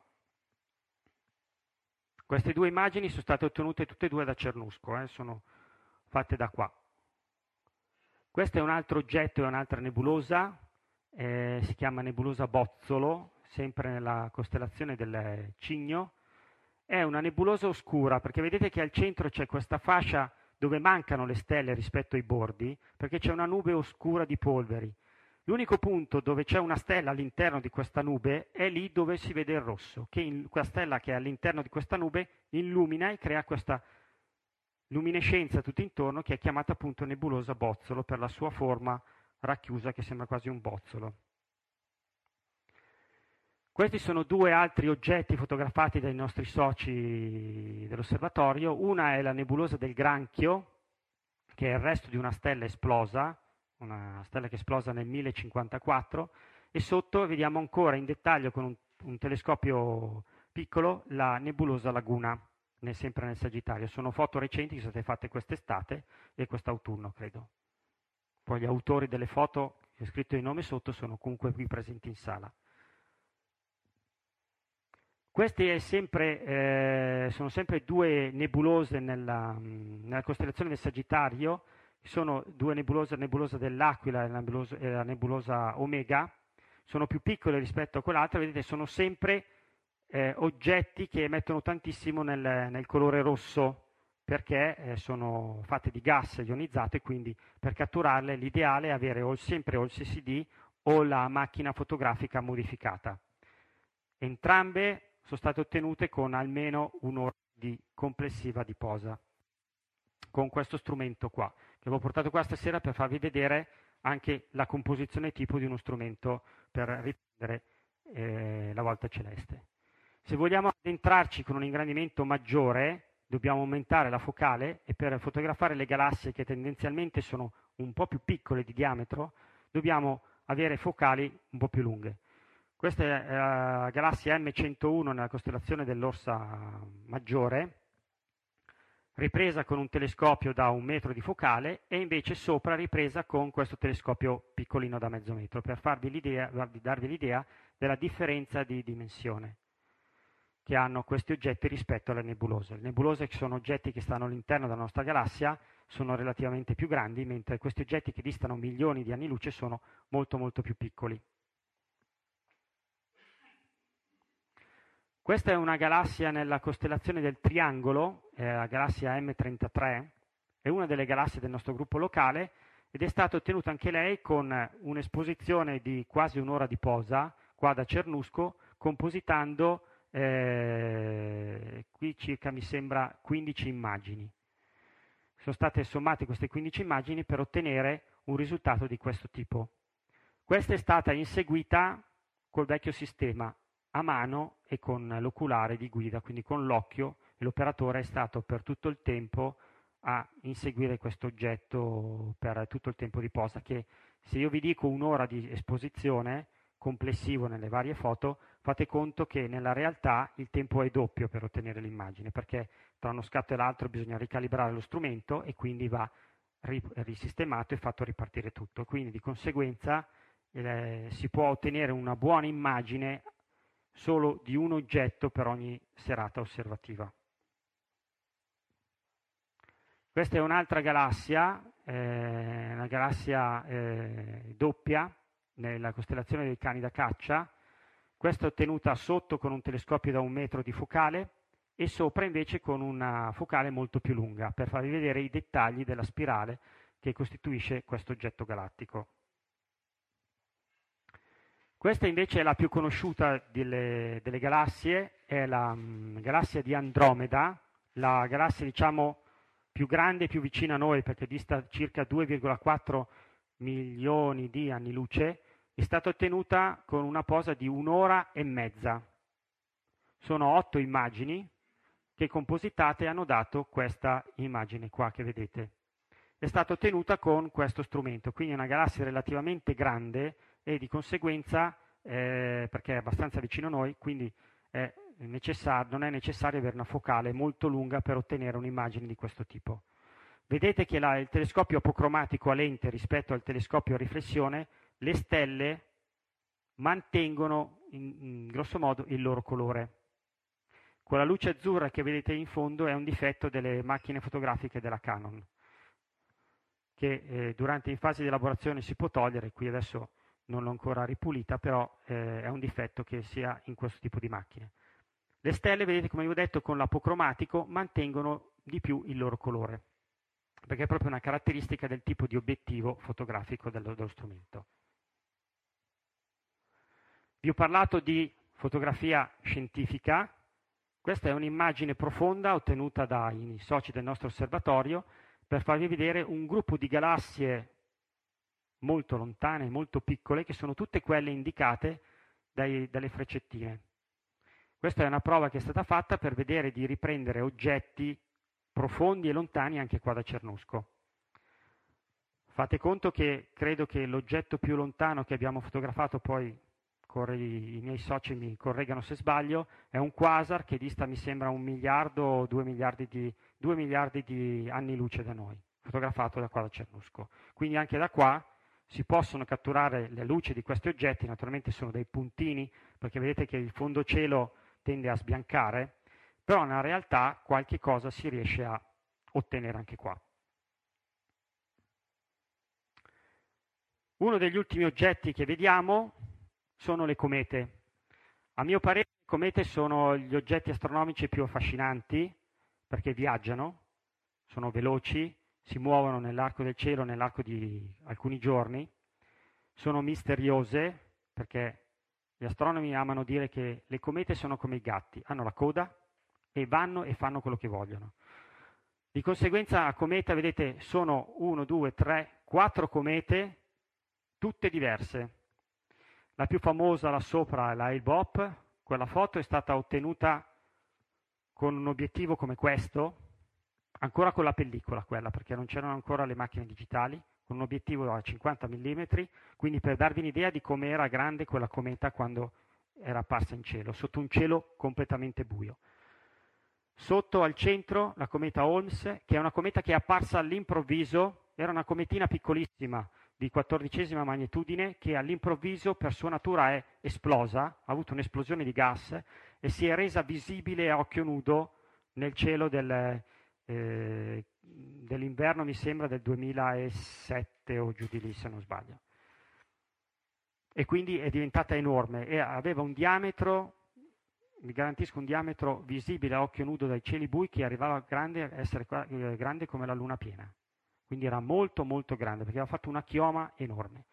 Queste due immagini sono state ottenute tutte e due da Cernusco, eh, sono fatte da qua. Questo è un altro oggetto, è un'altra nebulosa, eh, si chiama nebulosa Bozzolo, sempre nella costellazione del Cigno. È una nebulosa oscura perché vedete che al centro c'è questa fascia dove mancano le stelle rispetto ai bordi, perché c'è una nube oscura di polveri. L'unico punto dove c'è una stella all'interno di questa nube è lì dove si vede il rosso, che in, quella stella che è all'interno di questa nube illumina e crea questa luminescenza tutto intorno, che è chiamata appunto nebulosa Bozzolo per la sua forma racchiusa che sembra quasi un bozzolo. Questi sono due altri oggetti fotografati dai nostri soci dell'osservatorio. Una è la nebulosa del Granchio, che è il resto di una stella esplosa, una stella che è esplosa nel millecinquantaquattro, e sotto vediamo ancora in dettaglio con un, un telescopio piccolo la nebulosa Laguna, nel, sempre nel Sagittario. Sono foto recenti che sono state fatte quest'estate e quest'autunno, credo. Poi gli autori delle foto, che ho scritto il nome sotto, sono comunque qui presenti in sala. Queste sempre, eh, sono sempre due nebulose nella, nella costellazione del Sagittario, sono due nebulose, la nebulosa dell'Aquila e la nebulosa, e la nebulosa Omega, sono più piccole rispetto a quell'altra, vedete sono sempre eh, oggetti che emettono tantissimo nel, nel colore rosso, perché eh, sono fatte di gas ionizzato e quindi per catturarle l'ideale è avere o sempre o il C C D o la macchina fotografica modificata. Entrambe sono state ottenute con almeno un'ora di complessiva di posa con questo strumento qua, che avevo portato qua stasera per farvi vedere anche la composizione tipo di uno strumento per riprendere eh, la volta celeste. Se vogliamo addentrarci con un ingrandimento maggiore, dobbiamo aumentare la focale e per fotografare le galassie che tendenzialmente sono un po' più piccole di diametro, dobbiamo avere focali un po' più lunghe. Questa è la galassia M centouno nella costellazione dell'Orsa Maggiore, ripresa con un telescopio da un metro di focale e invece sopra ripresa con questo telescopio piccolino da mezzo metro, per farvi l'idea, darvi l'idea della differenza di dimensione che hanno questi oggetti rispetto alle nebulose. Le nebulose, che sono oggetti che stanno all'interno della nostra galassia, sono relativamente più grandi, mentre questi oggetti che distano milioni di anni luce sono molto molto più piccoli. Questa è una galassia nella costellazione del Triangolo, è la galassia M trentatré, è una delle galassie del nostro gruppo locale ed è stata ottenuta anche lei con un'esposizione di quasi un'ora di posa, qua da Cernusco, compositando eh, qui circa mi sembra quindici immagini. Sono state sommate queste quindici immagini per ottenere un risultato di questo tipo. Questa è stata inseguita col vecchio sistema, a mano e con l'oculare di guida, quindi con l'occhio, e l'operatore è stato per tutto il tempo a inseguire questo oggetto per tutto il tempo di posa, che se io vi dico un'ora di esposizione complessivo nelle varie foto, fate conto che nella realtà il tempo è doppio per ottenere l'immagine, perché tra uno scatto e l'altro bisogna ricalibrare lo strumento e quindi va risistemato e fatto ripartire tutto. Quindi di conseguenza eh, si può ottenere una buona immagine solo di un oggetto per ogni serata osservativa. Questa è un'altra galassia, eh, una galassia eh, doppia, nella costellazione dei cani da caccia. Questa è ottenuta sotto con un telescopio da un metro di focale e sopra invece con una focale molto più lunga, per farvi vedere i dettagli della spirale che costituisce questo oggetto galattico. Questa invece è la più conosciuta delle, delle galassie, è la um, galassia di Andromeda, la galassia diciamo più grande e più vicina a noi perché dista circa due virgola quattro milioni di anni luce. È stata ottenuta con una posa di un'ora e mezza. Sono otto immagini che compositate hanno dato questa immagine qua che vedete. È stata ottenuta con questo strumento, quindi è una galassia relativamente grande e di conseguenza, eh, perché è abbastanza vicino a noi, quindi è necessario, non è necessario avere una focale molto lunga per ottenere un'immagine di questo tipo. Vedete che la, il telescopio apocromatico a lente rispetto al telescopio a riflessione, le stelle mantengono in, in grosso modo il loro colore. Quella luce azzurra che vedete in fondo è un difetto delle macchine fotografiche della Canon, che eh, durante in fase di elaborazione si può togliere, qui adesso non l'ho ancora ripulita, però eh, è un difetto che si ha in questo tipo di macchine. Le stelle, vedete, come vi ho detto, con l'apocromatico mantengono di più il loro colore, perché è proprio una caratteristica del tipo di obiettivo fotografico dello, dello strumento. Vi ho parlato di fotografia scientifica. Questa è un'immagine profonda ottenuta dai soci del nostro osservatorio per farvi vedere un gruppo di galassie molto lontane, molto piccole, che sono tutte quelle indicate dai, dalle freccettine. Questa è una prova che è stata fatta per vedere di riprendere oggetti profondi e lontani anche qua da Cernusco. Fate conto che credo che l'oggetto più lontano che abbiamo fotografato, poi i miei soci mi correggano se sbaglio, è un quasar che dista mi sembra un miliardo o due miliardi di, due miliardi di anni luce da noi, fotografato da qua da Cernusco. Quindi anche da qua si possono catturare le luci di questi oggetti, naturalmente sono dei puntini, perché vedete che il fondocielo tende a sbiancare, però nella realtà qualche cosa si riesce a ottenere anche qua. Uno degli ultimi oggetti che vediamo sono le comete. A mio parere le comete sono gli oggetti astronomici più affascinanti perché viaggiano, sono veloci, si muovono nell'arco del cielo nell'arco di alcuni giorni, sono misteriose perché gli astronomi amano dire che le comete sono come i gatti, hanno la coda e vanno e fanno quello che vogliono. Di conseguenza a cometa, vedete, sono uno, due, tre, quattro comete, tutte diverse. La più famosa là sopra è la Hale-Bopp. Quella foto è stata ottenuta con un obiettivo come questo, ancora con la pellicola quella, perché non c'erano ancora le macchine digitali, con un obiettivo a cinquanta millimetri, quindi per darvi un'idea di come era grande quella cometa quando era apparsa in cielo, sotto un cielo completamente buio. Sotto al centro la cometa Holmes, che è una cometa che è apparsa all'improvviso, era una cometina piccolissima, di quattordicesima magnitudine, che all'improvviso per sua natura è esplosa, ha avuto un'esplosione di gas e si è resa visibile a occhio nudo nel cielo del, eh, dell'inverno, mi sembra, del duemilasette o giù di lì, se non sbaglio. E quindi è diventata enorme e aveva un diametro, vi garantisco un diametro visibile a occhio nudo dai cieli bui, che arrivava a grande, essere eh, grande come la luna piena. Quindi era molto molto grande perché aveva fatto una chioma enorme.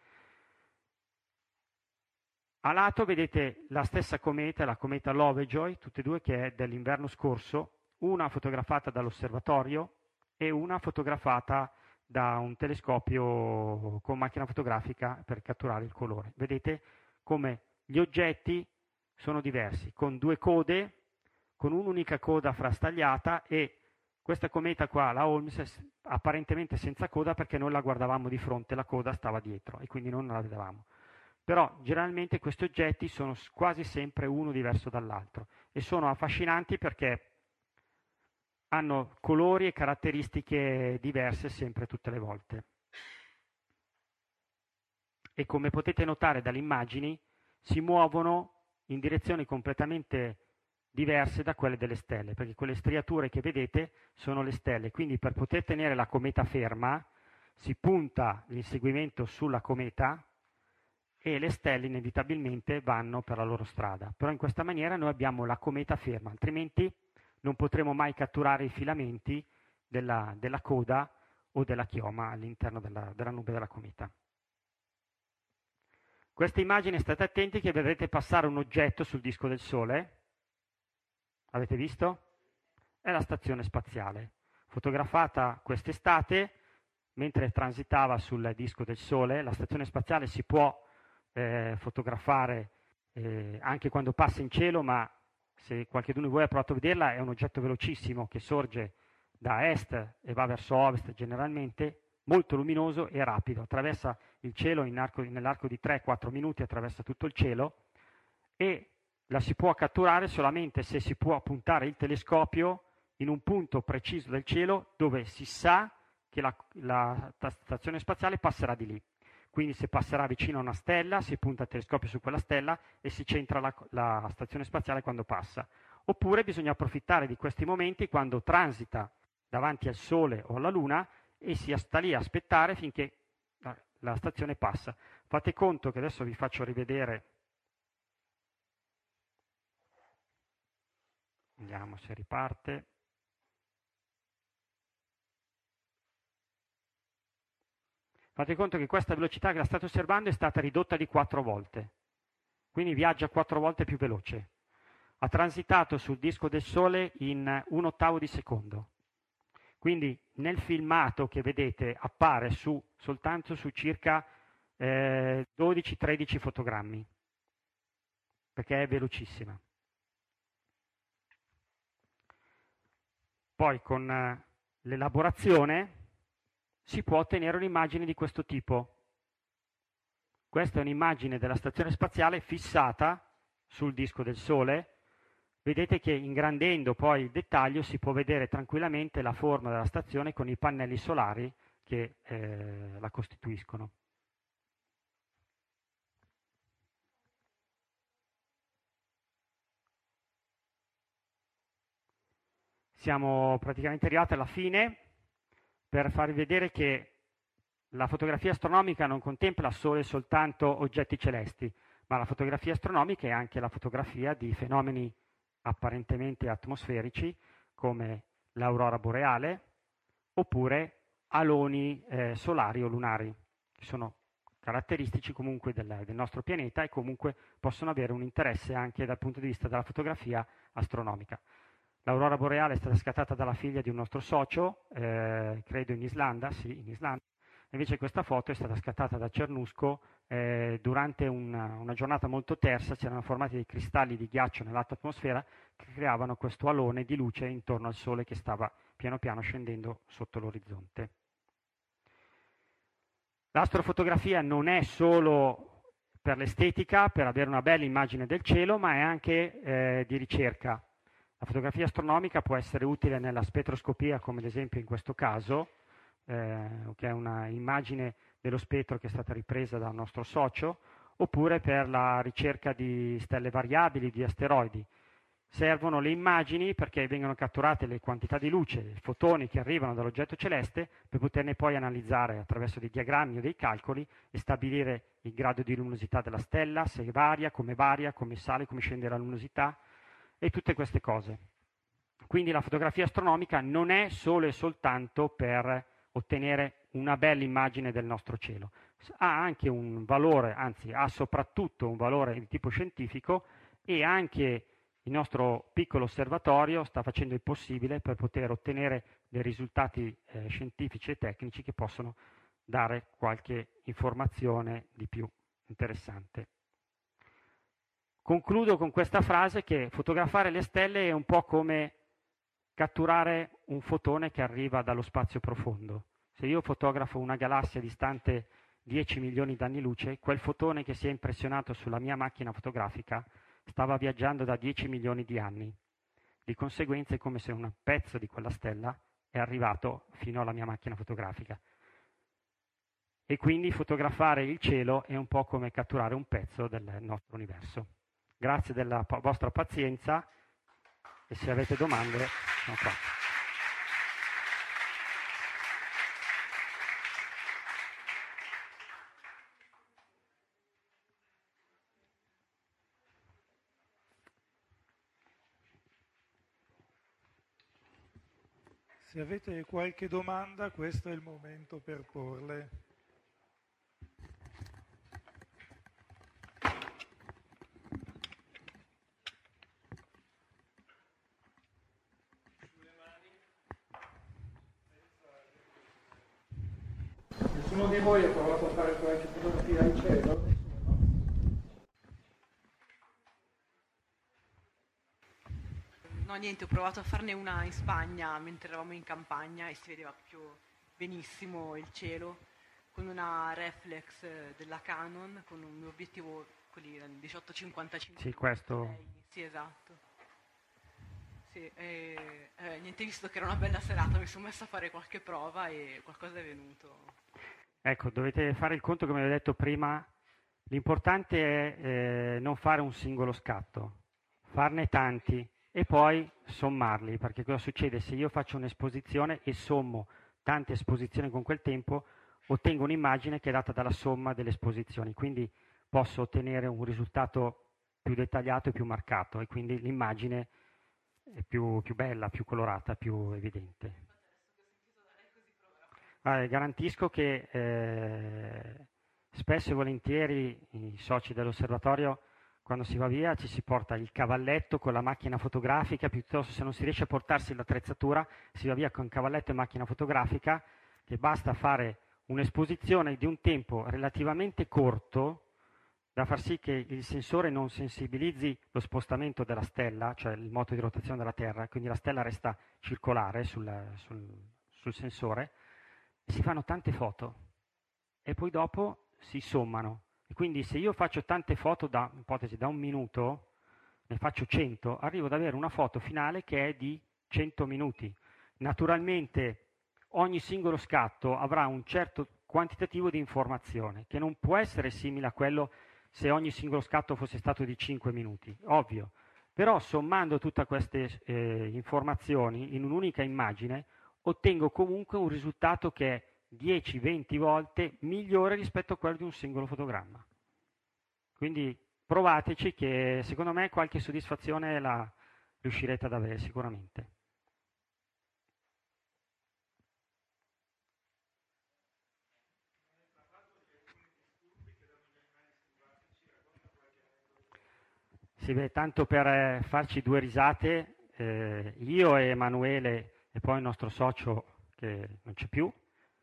A lato vedete la stessa cometa, la cometa Lovejoy, tutte e due, che è dell'inverno scorso, una fotografata dall'osservatorio e una fotografata da un telescopio con macchina fotografica per catturare il colore. Vedete come gli oggetti sono diversi, con due code, con un'unica coda frastagliata, e questa cometa qua, la Holmes, apparentemente senza coda perché noi la guardavamo di fronte, la coda stava dietro e quindi non la vedevamo. Però generalmente questi oggetti sono quasi sempre uno diverso dall'altro e sono affascinanti perché hanno colori e caratteristiche diverse sempre tutte le volte. E come potete notare dalle immagini, si muovono in direzioni completamente diverse da quelle delle stelle, perché quelle striature che vedete sono le stelle, quindi per poter tenere la cometa ferma si punta l'inseguimento sulla cometa e le stelle inevitabilmente vanno per la loro strada. Però in questa maniera noi abbiamo la cometa ferma, altrimenti non potremo mai catturare i filamenti della, della coda o della chioma all'interno della, della nube della cometa. Questa immagine, state attenti che vedrete passare un oggetto sul disco del Sole. Avete visto? È la stazione spaziale, fotografata quest'estate mentre transitava sul disco del Sole. La stazione spaziale si può eh, fotografare eh, anche quando passa in cielo, ma se qualcuno di voi ha provato a vederla, è un oggetto velocissimo che sorge da est e va verso ovest generalmente, molto luminoso e rapido, attraversa il cielo in arco, nell'arco di tre quattro minuti, attraversa tutto il cielo, e la si può catturare solamente se si può puntare il telescopio in un punto preciso del cielo dove si sa che la, la stazione spaziale passerà di lì. Quindi se passerà vicino a una stella, si punta il telescopio su quella stella e si centra la, la stazione spaziale quando passa. Oppure bisogna approfittare di questi momenti quando transita davanti al Sole o alla Luna e si sta lì a aspettare finché la, la stazione passa. Fate conto che adesso vi faccio rivedere, vediamo se riparte. Fate conto che questa velocità che la state osservando è stata ridotta di quattro volte, quindi viaggia quattro volte più veloce. Ha transitato sul disco del Sole in un ottavo di secondo. Quindi nel filmato che vedete appare su, soltanto su circa eh, dodici tredici fotogrammi, perché è velocissima. Poi con eh, l'elaborazione si può ottenere un'immagine di questo tipo. Questa è un'immagine della stazione spaziale fissata sul disco del Sole. Vedete che ingrandendo poi il dettaglio si può vedere tranquillamente la forma della stazione con i pannelli solari che eh, la costituiscono. Siamo praticamente arrivati alla fine per farvi vedere che la fotografia astronomica non contempla solo e soltanto oggetti celesti, ma la fotografia astronomica è anche la fotografia di fenomeni apparentemente atmosferici come l'aurora boreale oppure aloni eh, solari o lunari, che sono caratteristici comunque del, del nostro pianeta e comunque possono avere un interesse anche dal punto di vista della fotografia astronomica. L'aurora boreale è stata scattata dalla figlia di un nostro socio, eh, credo in Islanda, sì, in Islanda. Invece questa foto è stata scattata da Cernusco eh, durante una, una giornata molto tersa. C'erano formati dei cristalli di ghiaccio nell'alta atmosfera che creavano questo alone di luce intorno al Sole che stava piano piano scendendo sotto l'orizzonte. L'astrofotografia non è solo per l'estetica, per avere una bella immagine del cielo, ma è anche eh, di ricerca. La fotografia astronomica può essere utile nella spettroscopia, come ad esempio in questo caso, eh, che è una immagine dello spettro che è stata ripresa da un nostro socio, oppure per la ricerca di stelle variabili, di asteroidi. Servono le immagini perché vengono catturate le quantità di luce, i fotoni che arrivano dall'oggetto celeste, per poterne poi analizzare attraverso dei diagrammi o dei calcoli e stabilire il grado di luminosità della stella, se varia, come varia, come sale, come scende la luminosità e tutte queste cose. Quindi la fotografia astronomica non è solo e soltanto per ottenere una bella immagine del nostro cielo, ha anche un valore, anzi ha soprattutto un valore di tipo scientifico, e anche il nostro piccolo osservatorio sta facendo il possibile per poter ottenere dei risultati eh, scientifici e tecnici che possono dare qualche informazione di più interessante. Concludo con questa frase che fotografare le stelle è un po' come catturare un fotone che arriva dallo spazio profondo. Se io fotografo una galassia distante dieci milioni d'anni luce, quel fotone che si è impressionato sulla mia macchina fotografica stava viaggiando da dieci milioni di anni. Di conseguenza è come se un pezzo di quella stella è arrivato fino alla mia macchina fotografica. E quindi fotografare il cielo è un po' come catturare un pezzo del nostro universo. Grazie della pa- vostra pazienza e se avete domande sono qua. Se avete qualche domanda, questo è il momento per porle. Nessuno di voi ha provato a fare qualche fotografia in cielo? No, niente, ho provato a farne una in Spagna mentre eravamo in campagna e si vedeva proprio benissimo il cielo con una reflex eh, della Canon con un obiettivo quelli del diciotto cinquantacinque. Sì, questo. Sì, esatto. Sì, e, eh, niente, visto che era una bella serata mi sono messa a fare qualche prova e qualcosa è venuto. Ecco, dovete fare il conto, come vi ho detto prima, l'importante è eh, non fare un singolo scatto, farne tanti e poi sommarli, perché cosa succede? Se io faccio un'esposizione e sommo tante esposizioni con quel tempo, ottengo un'immagine che è data dalla somma delle esposizioni, quindi posso ottenere un risultato più dettagliato e più marcato e quindi l'immagine è più, più bella, più colorata, più evidente. Ah, garantisco che eh, spesso e volentieri i soci dell'osservatorio, quando si va via, ci si porta il cavalletto con la macchina fotografica, piuttosto se non si riesce a portarsi l'attrezzatura, si va via con cavalletto e macchina fotografica, che basta fare un'esposizione di un tempo relativamente corto da far sì che il sensore non sensibilizzi lo spostamento della stella, cioè il moto di rotazione della Terra, quindi la stella resta circolare sul, sul, sul sensore, e si fanno tante foto e poi dopo si sommano. E quindi se io faccio tante foto da, ipotesi, da un minuto, ne faccio cento, arrivo ad avere una foto finale che è di cento minuti. Naturalmente ogni singolo scatto avrà un certo quantitativo di informazione, che non può essere simile a quello se ogni singolo scatto fosse stato di cinque minuti, ovvio. Però sommando tutte queste eh, informazioni in un'unica immagine, ottengo comunque un risultato che è dieci venti volte migliore rispetto a quello di un singolo fotogramma. Quindi provateci, che secondo me qualche soddisfazione la riuscirete ad avere sicuramente. Sì, beh, tanto per eh, farci due risate, eh, io e Emanuele e poi il nostro socio che non c'è più,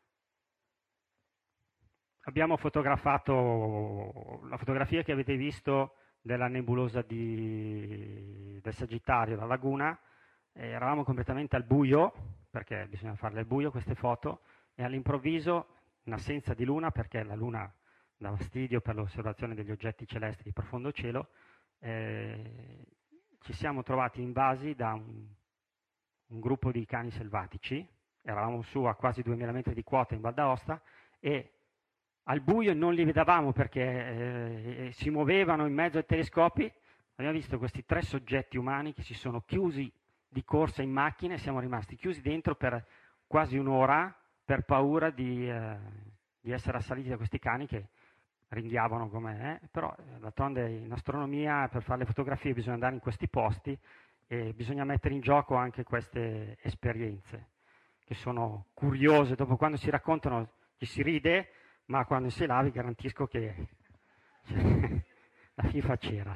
abbiamo fotografato la fotografia che avete visto della nebulosa di, del Sagittario, la laguna, e eravamo completamente al buio, perché bisogna farle al buio queste foto, e all'improvviso, in assenza di luna, perché la luna dà fastidio per l'osservazione degli oggetti celesti di profondo cielo, eh, ci siamo trovati invasi da un, un gruppo di cani selvatici, eravamo su a quasi duemila metri di quota in Val d'Aosta e al buio non li vedevamo perché eh, si muovevano in mezzo ai telescopi. Abbiamo visto questi tre soggetti umani che si sono chiusi di corsa in macchina e siamo rimasti chiusi dentro per quasi un'ora per paura di, eh, di essere assaliti da questi cani che ringhiavano come eh, però eh, d'altronde in astronomia per fare le fotografie bisogna andare in questi posti e bisogna mettere in gioco anche queste esperienze che sono curiose. Dopo, quando si raccontano ci si ride, ma quando si là vi garantisco che cioè, la FIFA c'era.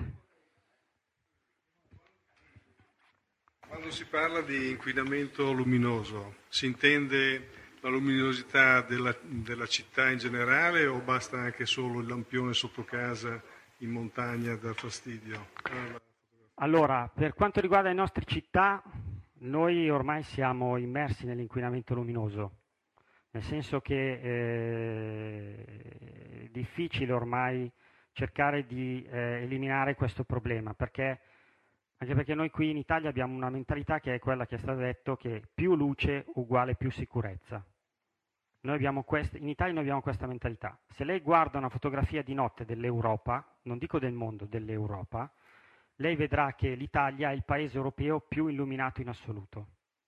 Quando si parla di inquinamento luminoso, si intende la luminosità della, della città in generale o basta anche solo il lampione sotto casa in montagna da fastidio? Allora, per quanto riguarda le nostre città, noi ormai siamo immersi nell'inquinamento luminoso, nel senso che eh, è difficile ormai cercare di eh, eliminare questo problema, perché, anche perché noi qui in Italia abbiamo una mentalità che è quella che è stato detto, che più luce uguale più sicurezza. Noi abbiamo quest- in Italia noi abbiamo questa mentalità. Se lei guarda una fotografia di notte dell'Europa, non dico del mondo, dell'Europa, lei vedrà che l'Italia è il paese europeo più illuminato in assoluto.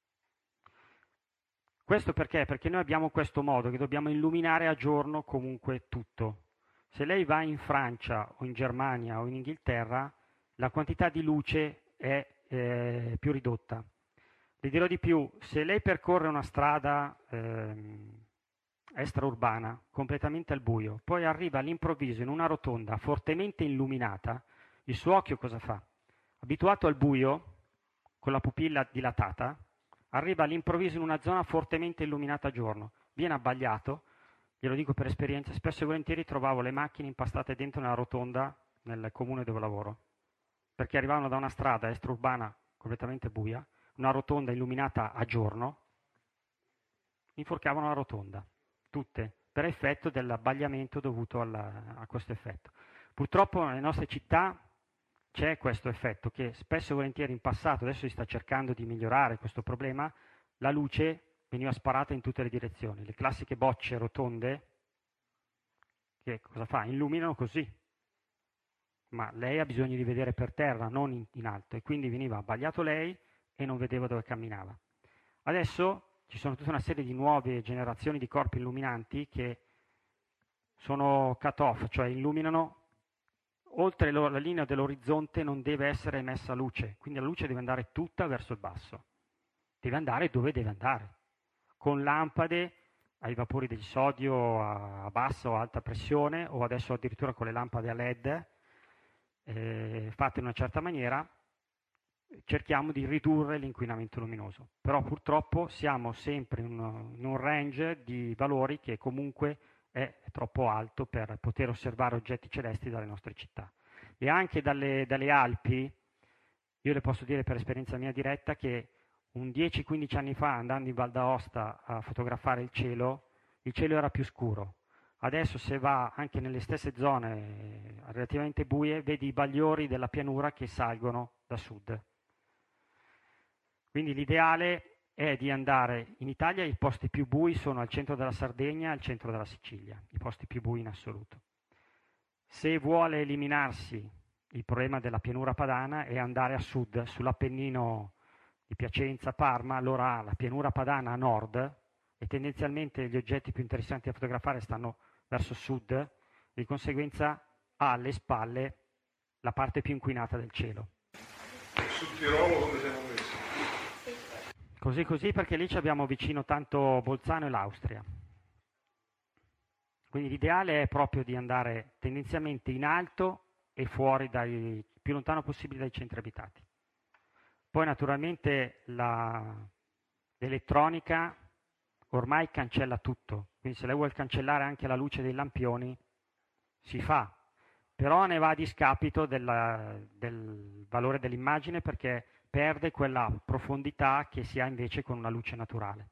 Questo perché? Perché noi abbiamo questo modo che dobbiamo illuminare a giorno comunque tutto. Se lei va in Francia o in Germania o in Inghilterra, la quantità di luce è eh, più ridotta. Vi dirò di più, se lei percorre una strada ehm, extraurbana, completamente al buio, poi arriva all'improvviso in una rotonda fortemente illuminata, il suo occhio cosa fa? Abituato al buio, con la pupilla dilatata, arriva all'improvviso in una zona fortemente illuminata a giorno, viene abbagliato, glielo dico per esperienza, spesso e volentieri trovavo le macchine impastate dentro una rotonda nel comune dove lavoro, perché arrivavano da una strada extraurbana completamente buia, una rotonda illuminata a giorno, inforcavano la rotonda, tutte, per effetto dell'abbagliamento dovuto alla, a questo effetto. Purtroppo nelle nostre città c'è questo effetto che spesso e volentieri in passato, adesso si sta cercando di migliorare questo problema, la luce veniva sparata in tutte le direzioni, le classiche bocce rotonde, che cosa fa? Illuminano così, ma lei ha bisogno di vedere per terra, non in, in alto, e quindi veniva abbagliato lei e non vedeva dove camminava. Adesso ci sono tutta una serie di nuove generazioni di corpi illuminanti che sono cut-off, cioè illuminano oltre lo, la linea dell'orizzonte, non deve essere emessa luce, quindi la luce deve andare tutta verso il basso, deve andare dove deve andare, con lampade ai vapori del sodio a bassa o alta pressione, o adesso addirittura con le lampade a led eh, fatte in una certa maniera. Cerchiamo di ridurre l'inquinamento luminoso, però purtroppo siamo sempre in un, in un range di valori che comunque è troppo alto per poter osservare oggetti celesti dalle nostre città. E anche dalle, dalle Alpi, io le posso dire per esperienza mia diretta che un dieci quindici anni fa, andando in Val d'Aosta a fotografare il cielo, il cielo era più scuro. Adesso se va anche nelle stesse zone relativamente buie, vedi i bagliori della pianura che salgono da sud. Quindi l'ideale è di andare in Italia, i posti più bui sono al centro della Sardegna e al centro della Sicilia, i posti più bui in assoluto. Se vuole eliminarsi il problema della pianura padana e andare a sud, sull'Appennino di Piacenza, Parma, allora ha la pianura padana a nord e tendenzialmente gli oggetti più interessanti da fotografare stanno verso sud, di conseguenza ha alle spalle la parte più inquinata del cielo. Sul Tirolo come siamo messi? Così così perché lì ci abbiamo vicino tanto Bolzano e l'Austria. Quindi l'ideale è proprio di andare tendenzialmente in alto e fuori, dai, più lontano possibile dai centri abitati. Poi naturalmente la, l'elettronica ormai cancella tutto, quindi se lei vuole cancellare anche la luce dei lampioni si fa, però ne va a discapito della, del valore dell'immagine perché perde quella profondità che si ha invece con una luce naturale.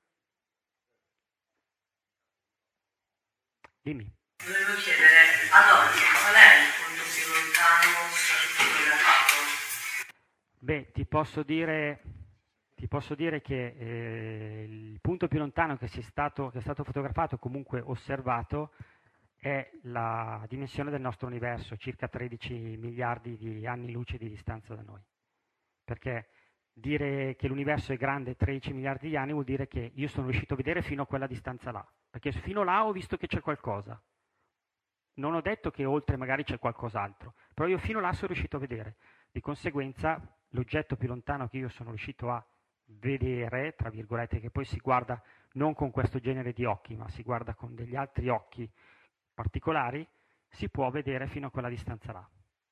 Dimmi. Volevo chiedere ad oggi qual è il punto più lontano stato fotografato? Beh, ti posso dire, ti posso dire che eh, il punto più lontano che, sia stato, che è stato fotografato, comunque osservato, è la dimensione del nostro universo, circa tredici miliardi di anni luce di distanza da noi. Perché dire che l'universo è grande tredici miliardi di anni vuol dire che io sono riuscito a vedere fino a quella distanza là, perché fino là ho visto che c'è qualcosa. Non ho detto che oltre magari c'è qualcos'altro, però io fino là sono riuscito a vedere. Di conseguenza l'oggetto più lontano che io sono riuscito a vedere, tra virgolette, che poi si guarda non con questo genere di occhi, ma si guarda con degli altri occhi particolari, si può vedere fino a quella distanza là.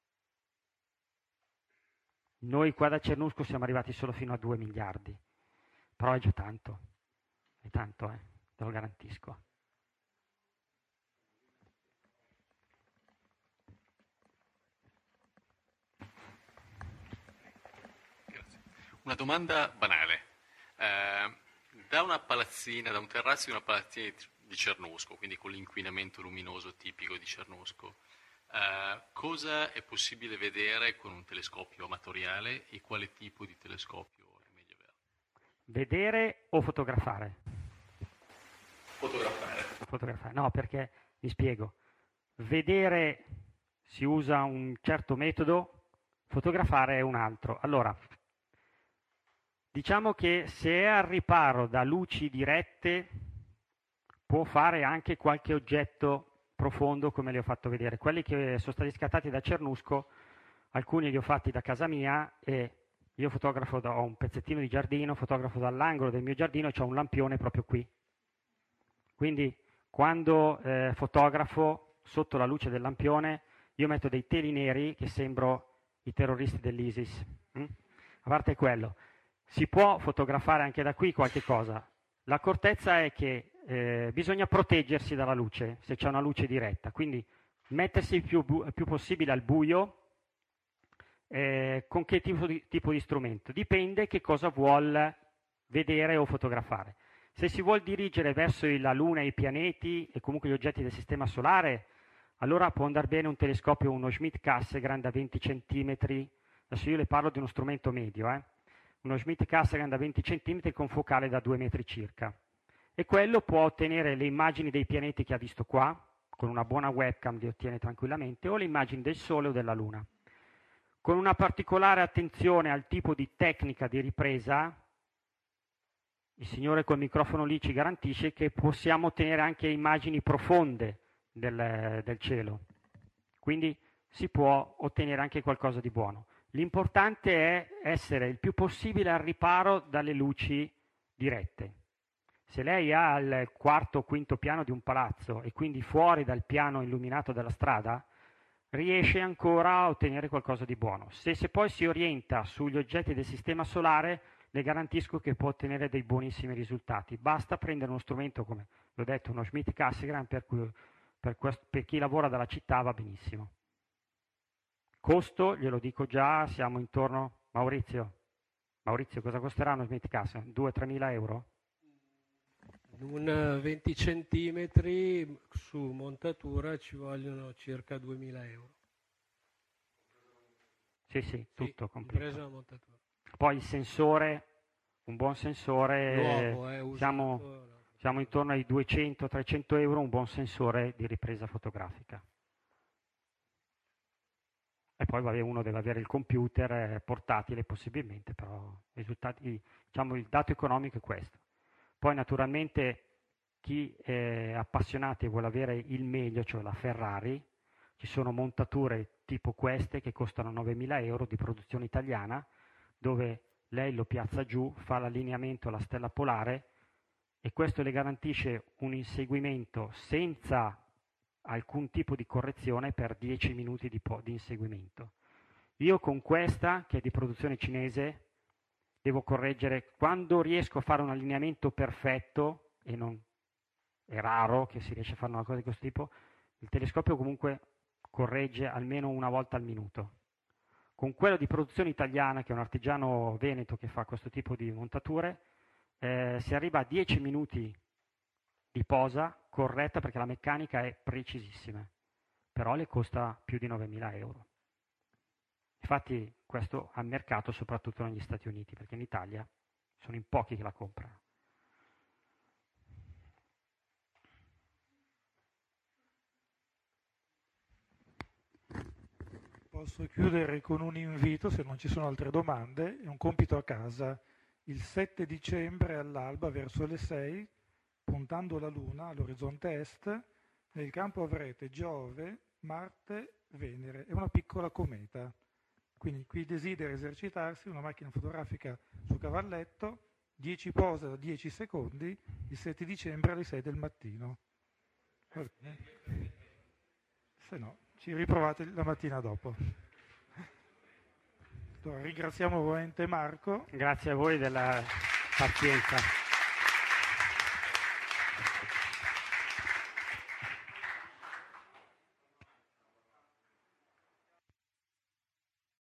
Noi qua da Cernusco siamo arrivati solo fino a due miliardi, però è già tanto, è tanto, eh, te lo garantisco. Grazie. Una domanda banale. Eh, da una palazzina, da un terrazzo di una palazzina di Cernusco, quindi con l'inquinamento luminoso tipico di Cernusco, Uh, cosa è possibile vedere con un telescopio amatoriale e quale tipo di telescopio è meglio avere? Vedere o fotografare? Fotografare. Fotografare. No, perché vi spiego. Vedere si usa un certo metodo, fotografare è un altro. Allora, diciamo che se è al riparo da luci dirette può fare anche qualche oggetto profondo come li ho fatto vedere. Quelli che sono stati scattati da Cernusco, alcuni li ho fatti da casa mia e io fotografo da, ho un pezzettino di giardino, fotografo dall'angolo del mio giardino e c'ho un lampione proprio qui. Quindi quando eh, fotografo sotto la luce del lampione io metto dei teli neri che sembro i terroristi dell'ISIS. Mm? A parte quello, si può fotografare anche da qui qualche cosa. L'accortezza è che eh, bisogna proteggersi dalla luce se c'è una luce diretta, quindi mettersi il più, bu- più possibile al buio. Eh, con che tipo di, tipo di strumento? Dipende che cosa vuol vedere o fotografare. Se si vuol dirigere verso la Luna e i pianeti e comunque gli oggetti del sistema solare, allora può andare bene un telescopio, uno Schmidt-Cassegrain da venti centimetri. Adesso io le parlo di uno strumento medio, eh? Uno Schmidt-Cassegrain da venti centimetri con focale da due metri circa. E quello può ottenere le immagini dei pianeti che ha visto qua, con una buona webcam li ottiene tranquillamente, o le immagini del Sole o della Luna. Con una particolare attenzione al tipo di tecnica di ripresa, il signore col microfono lì ci garantisce che possiamo ottenere anche immagini profonde del, del cielo. Quindi si può ottenere anche qualcosa di buono. L'importante è essere il più possibile al riparo dalle luci dirette. Se lei ha il quarto o quinto piano di un palazzo e quindi fuori dal piano illuminato della strada, riesce ancora a ottenere qualcosa di buono. Se, se poi si orienta sugli oggetti del sistema solare, le garantisco che può ottenere dei buonissimi risultati. Basta prendere uno strumento come, l'ho detto, uno Schmidt-Cassegrain, per, cui, per, quest, per chi lavora dalla città va benissimo. Costo, glielo dico già, siamo intorno... Maurizio, Maurizio, cosa costerà uno Schmidt-Cassegrain? due tre mila euro? Un venti centimetri su montatura ci vogliono circa duemila euro. Sì, sì, tutto sì, completo. Compresa la montatura. Poi il sensore, un buon sensore, nuovo, eh, usato, siamo, no. siamo intorno ai duecento trecento euro, un buon sensore di ripresa fotografica. E poi vabbè, uno deve avere il computer eh, portatile possibilmente, però risultati, diciamo, il dato economico è questo. Poi naturalmente chi è appassionato e vuole avere il meglio, cioè la Ferrari, ci sono montature tipo queste che costano novemila euro di produzione italiana, dove lei lo piazza giù, fa l'allineamento alla stella polare e questo le garantisce un inseguimento senza alcun tipo di correzione per dieci minuti di, po- di inseguimento. Io con questa, che è di produzione cinese, devo correggere, quando riesco a fare un allineamento perfetto, e non è raro che si riesce a fare una cosa di questo tipo, il telescopio comunque corregge almeno una volta al minuto. Con quello di produzione italiana, che è un artigiano veneto che fa questo tipo di montature, eh, si arriva a dieci minuti di posa corretta perché la meccanica è precisissima, però le costa più di novemila euro. Infatti questo al mercato soprattutto negli Stati Uniti, perché in Italia sono in pochi che la comprano. Posso chiudere con un invito, se non ci sono altre domande, e un compito a casa. Il sette dicembre all'alba, verso le sei, puntando la Luna all'orizzonte est, nel campo avrete Giove, Marte, Venere e una piccola cometa. Quindi chi desidera esercitarsi, una macchina fotografica su cavalletto, dieci pose da dieci secondi, il sette dicembre alle sei del mattino. Se no, ci riprovate la mattina dopo. Allora, ringraziamo nuovamente Marco. Grazie a voi della pazienza.